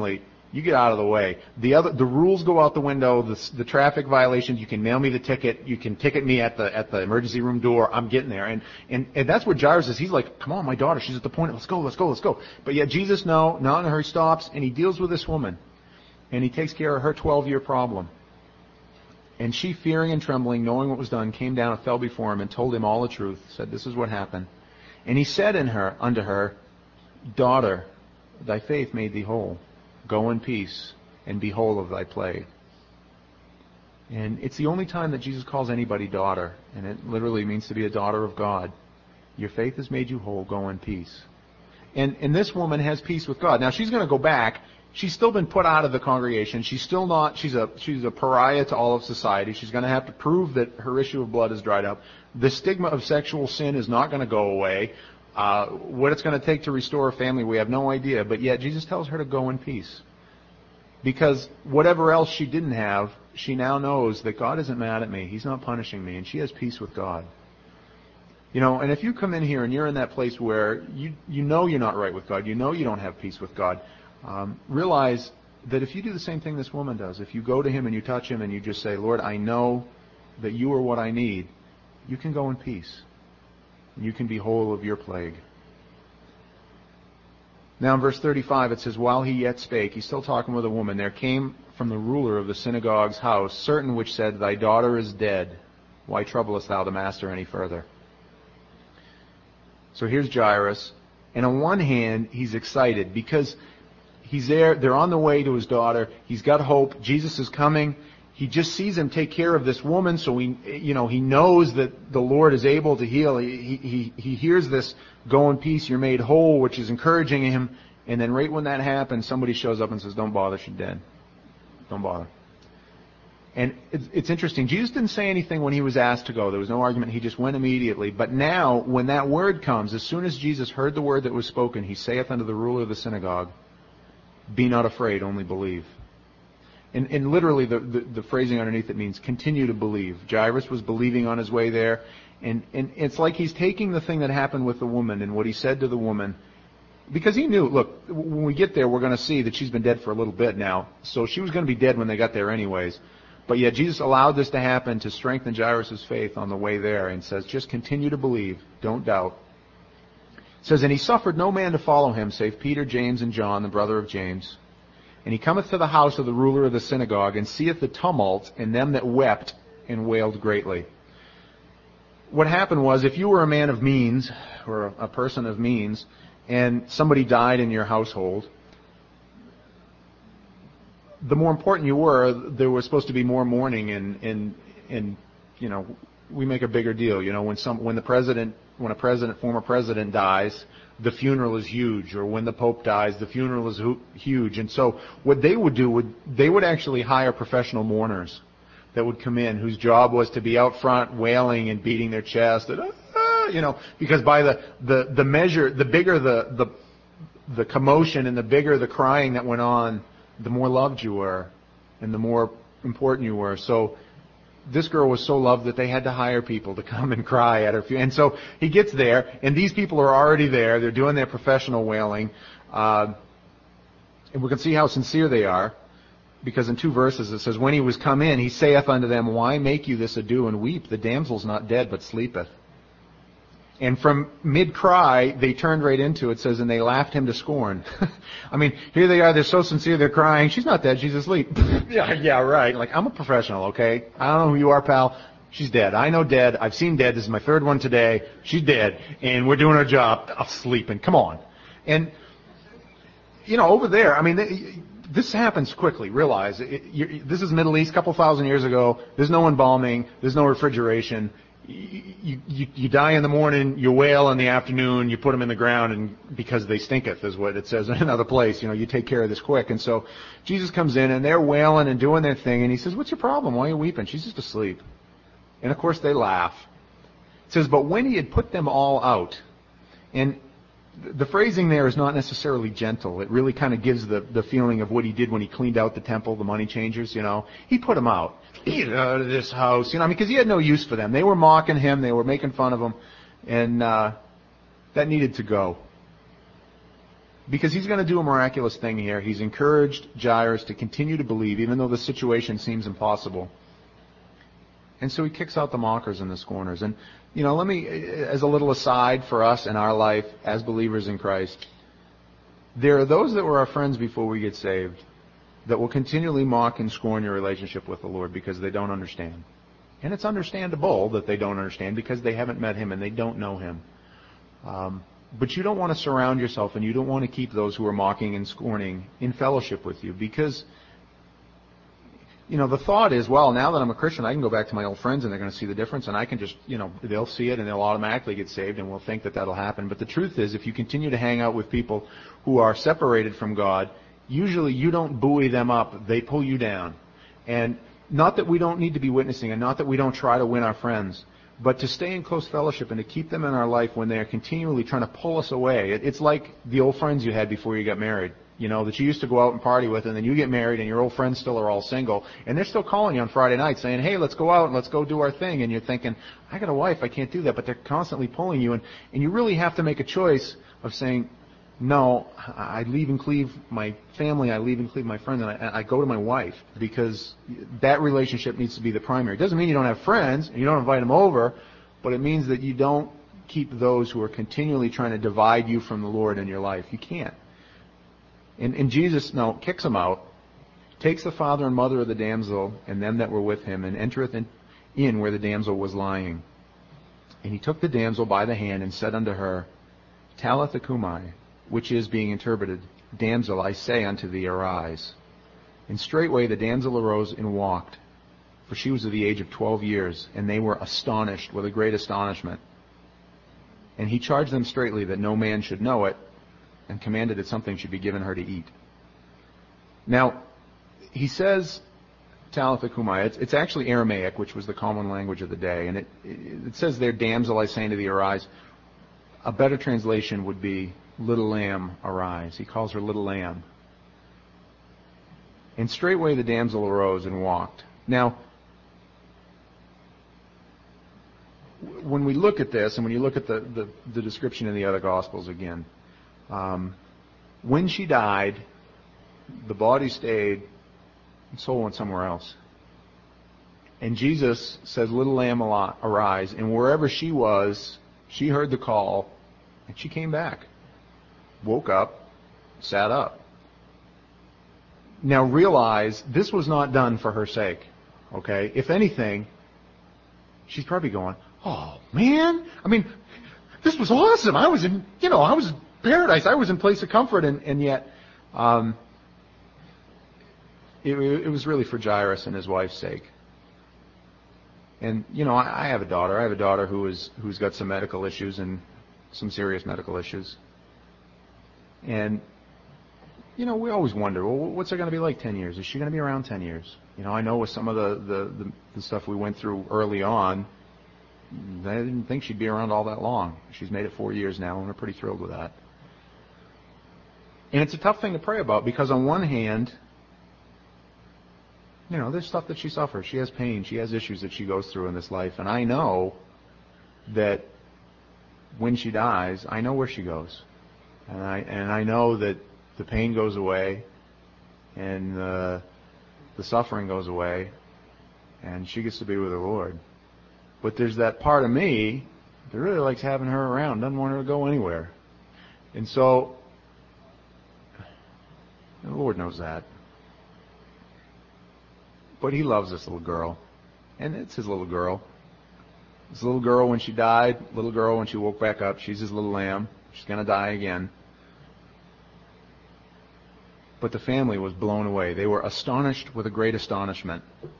Speaker 1: You get out of the way. The rules go out the window. The traffic violations. You can mail me the ticket. You can ticket me at the emergency room door. I'm getting there. And that's what Jairus is. He's like, come on, my daughter. She's at the point. Let's go. But yet Jesus, not in a hurry, stops and he deals with this woman, and he takes care of her 12-year problem. And she, fearing and trembling, knowing what was done, came down and fell before him and told him all the truth. Said, this is what happened. And he said unto her, daughter, thy faith made thee whole. Go in peace and be whole of thy plague. And it's the only time that Jesus calls anybody daughter, and it literally means to be a daughter of God. Your faith has made you whole. Go in peace. And this woman has peace with God. Now she's going to go back. She's still been put out of the congregation. She's a pariah to all of society. She's going to have to prove that her issue of blood is dried up. The stigma of sexual sin is not going to go away. What it's going to take to restore a family, we have no idea. But yet Jesus tells her to go in peace. Because whatever else she didn't have, she now knows that God isn't mad at me. He's not punishing me. And she has peace with God. And if you come in here and you're in that place where you know you're not right with God, you know you don't have peace with God, realize that if you do the same thing this woman does, if you go to him and you touch him and you just say, Lord, I know that you are what I need, you can go in peace. You can be whole of your plague. Now in verse 35 it says, while he yet spake, he's still talking with a woman, there came from the ruler of the synagogue's house certain which said, thy daughter is dead. Why troublest thou the master any further? So here's Jairus, and on one hand he's excited because he's there, they're on the way to his daughter, he's got hope, Jesus is coming. He just sees him take care of this woman, so he knows that the Lord is able to heal. He hears this, go in peace, you're made whole, which is encouraging him. And then right when that happens, somebody shows up and says, don't bother, she's dead. Don't bother. And it's interesting. Jesus didn't say anything when he was asked to go. There was no argument. He just went immediately. But now, when that word comes, as soon as Jesus heard the word that was spoken, he saith unto the ruler of the synagogue, be not afraid, only believe. And literally the phrasing underneath it means continue to believe. Jairus was believing on his way there. And it's like he's taking the thing that happened with the woman and what he said to the woman. Because he knew, look, when we get there, we're going to see that she's been dead for a little bit now. So she was going to be dead when they got there anyways. But yet Jesus allowed this to happen to strengthen Jairus' faith on the way there and says, just continue to believe. Don't doubt. It says, and he suffered no man to follow him, save Peter, James, and John, the brother of James. And he cometh to the house of the ruler of the synagogue, and seeth the tumult, and them that wept and wailed greatly. What happened was, if you were a man of means, or a person of means, and somebody died in your household, the more important you were, there was supposed to be more mourning, and we make a bigger deal. When a former president dies, the funeral is huge, or when the Pope dies, the funeral is huge. And so what they would do, they would actually hire professional mourners that would come in, whose job was to be out front wailing and beating their chest, because by the measure, the bigger the commotion and the bigger the crying that went on, the more loved you were and the more important you were. So this girl was so loved that they had to hire people to come and cry at her funeral. And so he gets there, and these people are already there. They're doing their professional wailing. And we can see how sincere they are, because in 2 verses it says, when he was come in, he saith unto them, why make you this ado and weep? The damsel's not dead, but sleepeth. And from mid-cry, they turned right into it, says, and they laughed him to scorn. I mean, here they are, they're so sincere, they're crying, she's not dead, she's asleep. yeah, right. Like, I'm a professional, okay? I don't know who you are, pal. She's dead. I know dead. I've seen dead. This is my 3rd one today. She's dead. And we're doing our job. I'm sleeping. Come on. And, over there, I mean, this happens quickly. Realize, this is Middle East, a couple thousand years ago. There's no embalming. There's no refrigeration. You die in the morning, you wail in the afternoon, you put them in the ground, and because they stinketh is what it says in another place. You take care of this quick. And so Jesus comes in, and they're wailing and doing their thing, and he says, what's your problem? Why are you weeping? She's just asleep. And of course they laugh. It says, but when he had put them all out, and the phrasing there is not necessarily gentle. It really kind of gives the feeling of what he did when he cleaned out the temple, the money changers, He put them out. Get out of this house, because he had no use for them. They were mocking him. They were making fun of him. And that needed to go. Because he's going to do a miraculous thing here. He's encouraged Jairus to continue to believe, even though the situation seems impossible. And so he kicks out the mockers and the scorners. And, let me, as a little aside for us in our life as believers in Christ, there are those that were our friends before we get saved that will continually mock and scorn your relationship with the Lord because they don't understand. And it's understandable that they don't understand because they haven't met Him and they don't know Him. But you don't want to surround yourself and you don't want to keep those who are mocking and scorning in fellowship with you because, the thought is, well, now that I'm a Christian, I can go back to my old friends and they're going to see the difference and I can just, they'll see it and they'll automatically get saved and we'll think that that'll happen. But the truth is, if you continue to hang out with people who are separated from God, usually you don't buoy them up, they pull you down. And not that we don't need to be witnessing and not that we don't try to win our friends, but to stay in close fellowship and to keep them in our life when they are continually trying to pull us away. It's like the old friends you had before you got married, that you used to go out and party with, and then you get married and your old friends still are all single, and they're still calling you on Friday night saying, hey, let's go out and let's go do our thing. And you're thinking, I got a wife, I can't do that, but they're constantly pulling you. And you really have to make a choice of saying, no, I leave and cleave my family, I leave and cleave my friends, and I go to my wife because that relationship needs to be the primary. It doesn't mean you don't have friends and you don't invite them over, but it means that you don't keep those who are continually trying to divide you from the Lord in your life. You can't. And Jesus kicks them out, takes the father and mother of the damsel and them that were with him, and entereth in where the damsel was lying. And he took the damsel by the hand and said unto her, Talitha cumi, which is, being interpreted, Damsel, I say unto thee, arise. And straightway the damsel arose and walked, for she was of the age of 12 years, and they were astonished with a great astonishment. And he charged them straitly that no man should know it, and commanded that something should be given her to eat. Now, he says, Talitha cumi, it's actually Aramaic, which was the common language of the day, and it says there, Damsel, I say unto thee, arise. A better translation would be, little lamb, arise. He calls her little lamb. And straightway the damsel arose and walked. Now, when we look at this, and when you look at the description in the other Gospels again, when she died, the body stayed, the soul went somewhere else. And Jesus says, little lamb, arise. And wherever she was, she heard the call, and she came back. Woke up, sat up. Now realize this was not done for her sake. Okay? If anything, she's probably going, oh man, this was awesome. I was in paradise. I was in place of comfort, and yet it was really for Jairus and his wife's sake. And I have a daughter. I have a daughter who's got some medical issues and some serious medical issues. And, we always wonder, well, what's it going to be like 10 years? Is she going to be around 10 years? I know with some of the stuff we went through early on, I didn't think she'd be around all that long. She's made it 4 years now, and we're pretty thrilled with that. And it's a tough thing to pray about because on one hand, there's stuff that she suffers. She has pain. She has issues that she goes through in this life. And I know that when she dies, I know where she goes. And I know that the pain goes away and the suffering goes away and she gets to be with the Lord. But there's that part of me that really likes having her around, doesn't want her to go anywhere. And so, the Lord knows that. But He loves this little girl. And it's His little girl. This little girl when she died, little girl when she woke back up, she's His little lamb. She's going to die again. But the family was blown away. They were astonished with a great astonishment.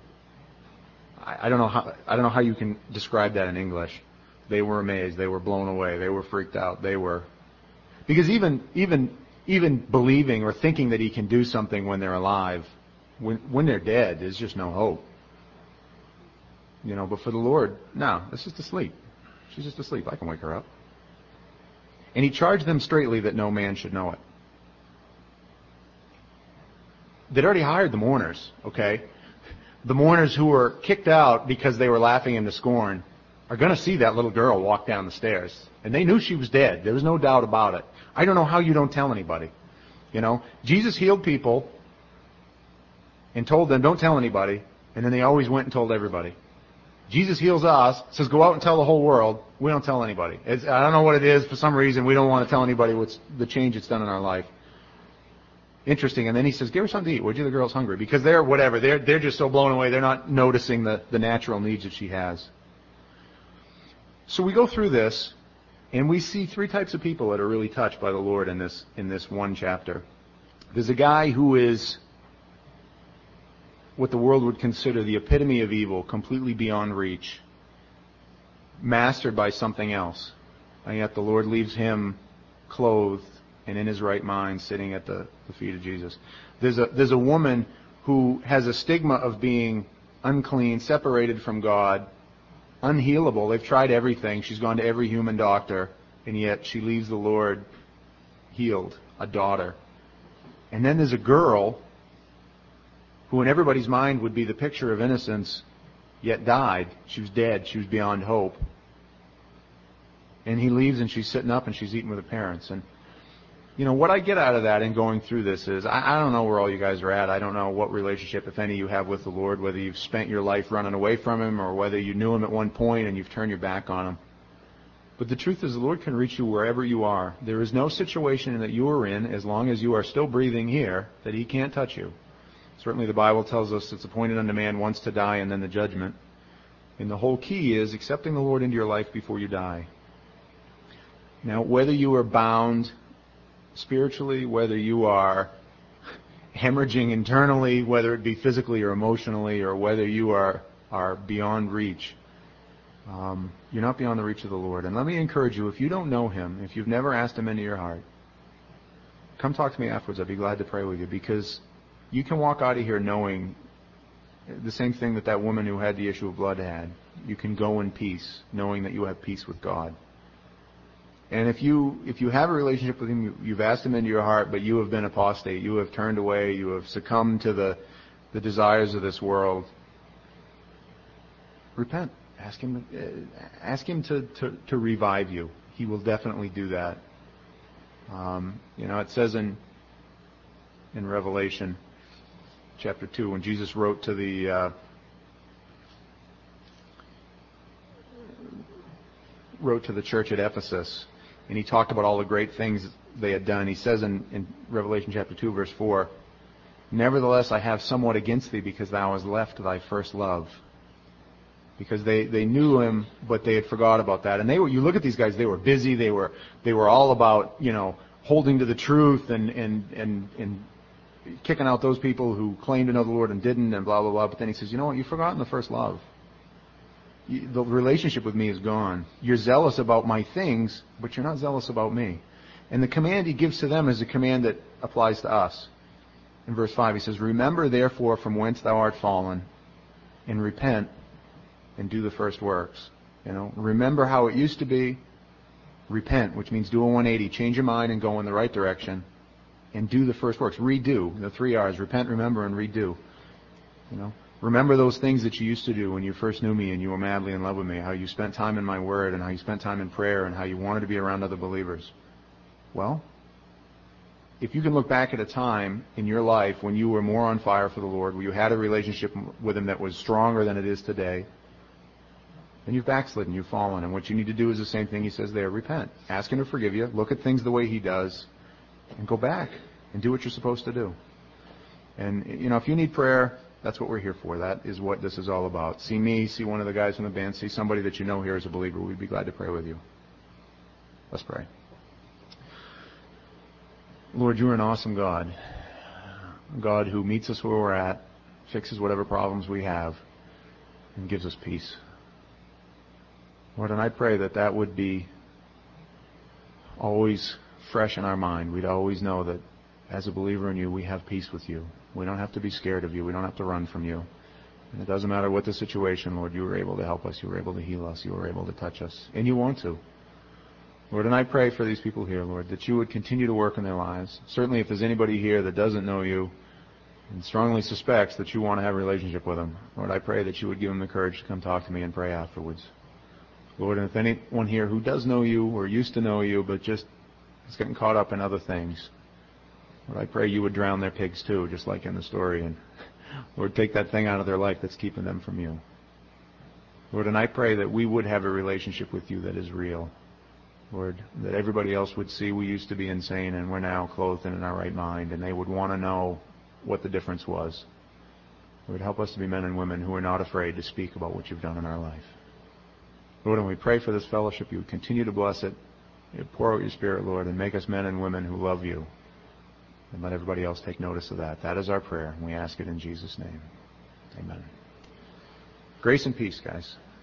Speaker 1: I don't know how you can describe that in English. They were amazed. They were blown away. They were freaked out. Because even believing or thinking that He can do something when they're alive, when they're dead, there's just no hope. But for the Lord, no, it's just asleep. She's just asleep. I can wake her up. And He charged them straitly that no man should know it. They'd already hired the mourners, okay? The mourners who were kicked out because they were laughing Him to scorn are going to see that little girl walk down the stairs. And they knew she was dead. There was no doubt about it. I don't know how you don't tell anybody. You know, Jesus healed people and told them, don't tell anybody, and then they always went and told everybody. Jesus heals us, says go out and tell the whole world. We don't tell anybody. I don't know what it is. For some reason, we don't want to tell anybody what's the change it's done in our life. Interesting. And then he says, give her something to eat. Would you? The girl's hungry. Because they're just so blown away. They're not noticing the natural needs that she has. So we go through this, and we see three types of people that are really touched by the Lord in this one chapter. There's a guy who is what the world would consider the epitome of evil, completely beyond reach, mastered by something else. And yet the Lord leaves him clothed and in his right mind, sitting at the feet of Jesus. There's a woman who has a stigma of being unclean, separated from God, unhealable. They've tried everything. She's gone to every human doctor, and yet she leaves the Lord healed, a daughter. And then there's a girl who in everybody's mind would be the picture of innocence, yet died. She was dead. She was beyond hope. And he leaves, and she's sitting up, and she's eating with her parents. And, you know, what I get out of that in going through this is, I don't know where all you guys are at. I don't know what relationship, if any, you have with the Lord, whether you've spent your life running away from Him or whether you knew Him at one point and you've turned your back on Him. But the truth is, the Lord can reach you wherever you are. There is no situation that you are in, as long as you are still breathing here, that He can't touch you. Certainly the Bible tells us it's appointed unto man once to die and then the judgment. And the whole key is accepting the Lord into your life before you die. Now, whether you are bound spiritually, whether you are hemorrhaging internally, whether it be physically or emotionally, or whether you are beyond reach, you're not beyond the reach of the Lord. And let me encourage you, if you don't know Him, if you've never asked Him into your heart, come talk to me afterwards. I'd be glad to pray with you, because you can walk out of here knowing the same thing that woman who had the issue of blood had. You can go in peace, knowing that you have peace with God. And if you have a relationship with Him, you've asked Him into your heart, but you have been apostate, you have turned away, you have succumbed to the desires of this world, repent. Ask Him to revive you. He will definitely do that. It says in Revelation chapter 2, when Jesus wrote to the church at Ephesus, and He talked about all the great things they had done. He says in Revelation chapter 2, verse 4, nevertheless I have somewhat against thee, because thou hast left thy first love. Because they knew Him, but they had forgot about that. And you look at these guys, they were busy, they were all about, holding to the truth and kicking out those people who claimed to know the Lord and didn't, and blah, blah, blah. But then He says, you know what, you've forgotten the first love. The relationship with me is gone. You're zealous about my things, but you're not zealous about me. And the command He gives to them is a command that applies to us. In verse 5, He says, remember therefore from whence thou art fallen, and repent, and do the first works. Remember how it used to be. Repent, which means do a 180. Change your mind and go in the right direction. And do the first works. Redo. The 3 R's. Repent, remember, and redo. Remember those things that you used to do when you first knew me and you were madly in love with me. How you spent time in my word, and how you spent time in prayer, and how you wanted to be around other believers. Well, if you can look back at a time in your life when you were more on fire for the Lord, where you had a relationship with Him that was stronger than it is today, then you've backslidden, you've fallen. And what you need to do is the same thing He says there. Repent. Ask Him to forgive you. Look at things the way He does. And go back and do what you're supposed to do. And, if you need prayer, that's what we're here for. That is what this is all about. See me, see one of the guys from the band, see somebody that you know here as a believer. We'd be glad to pray with you. Let's pray. Lord, You are an awesome God. A God who meets us where we're at, fixes whatever problems we have, and gives us peace. Lord, and I pray that would be always fresh in our mind. We'd always know that as a believer in You, we have peace with You. We don't have to be scared of You. We don't have to run from You. And it doesn't matter what the situation, Lord, You were able to help us. You were able to heal us. You were able to touch us. And You want to. Lord, and I pray for these people here, Lord, that You would continue to work in their lives. Certainly if there's anybody here that doesn't know You and strongly suspects that You want to have a relationship with them, Lord, I pray that You would give them the courage to come talk to me and pray afterwards. Lord, and if anyone here who does know You or used to know You but just It's getting caught up in other things. Lord, I pray you would drown their pigs too, just like in the story. And Lord, take that thing out of their life that's keeping them from you. Lord, and I pray that we would have a relationship with you that is real. Lord, that everybody else would see we used to be insane and we're now clothed and in our right mind, and they would want to know what the difference was. Lord, help us to be men and women who are not afraid to speak about what you've done in our life. Lord, and we pray for this fellowship. You would continue to bless it. You pour out your Spirit, Lord, and make us men and women who love you. And let everybody else take notice of that. That is our prayer, and we ask it in Jesus' name. Amen. Grace and peace, guys.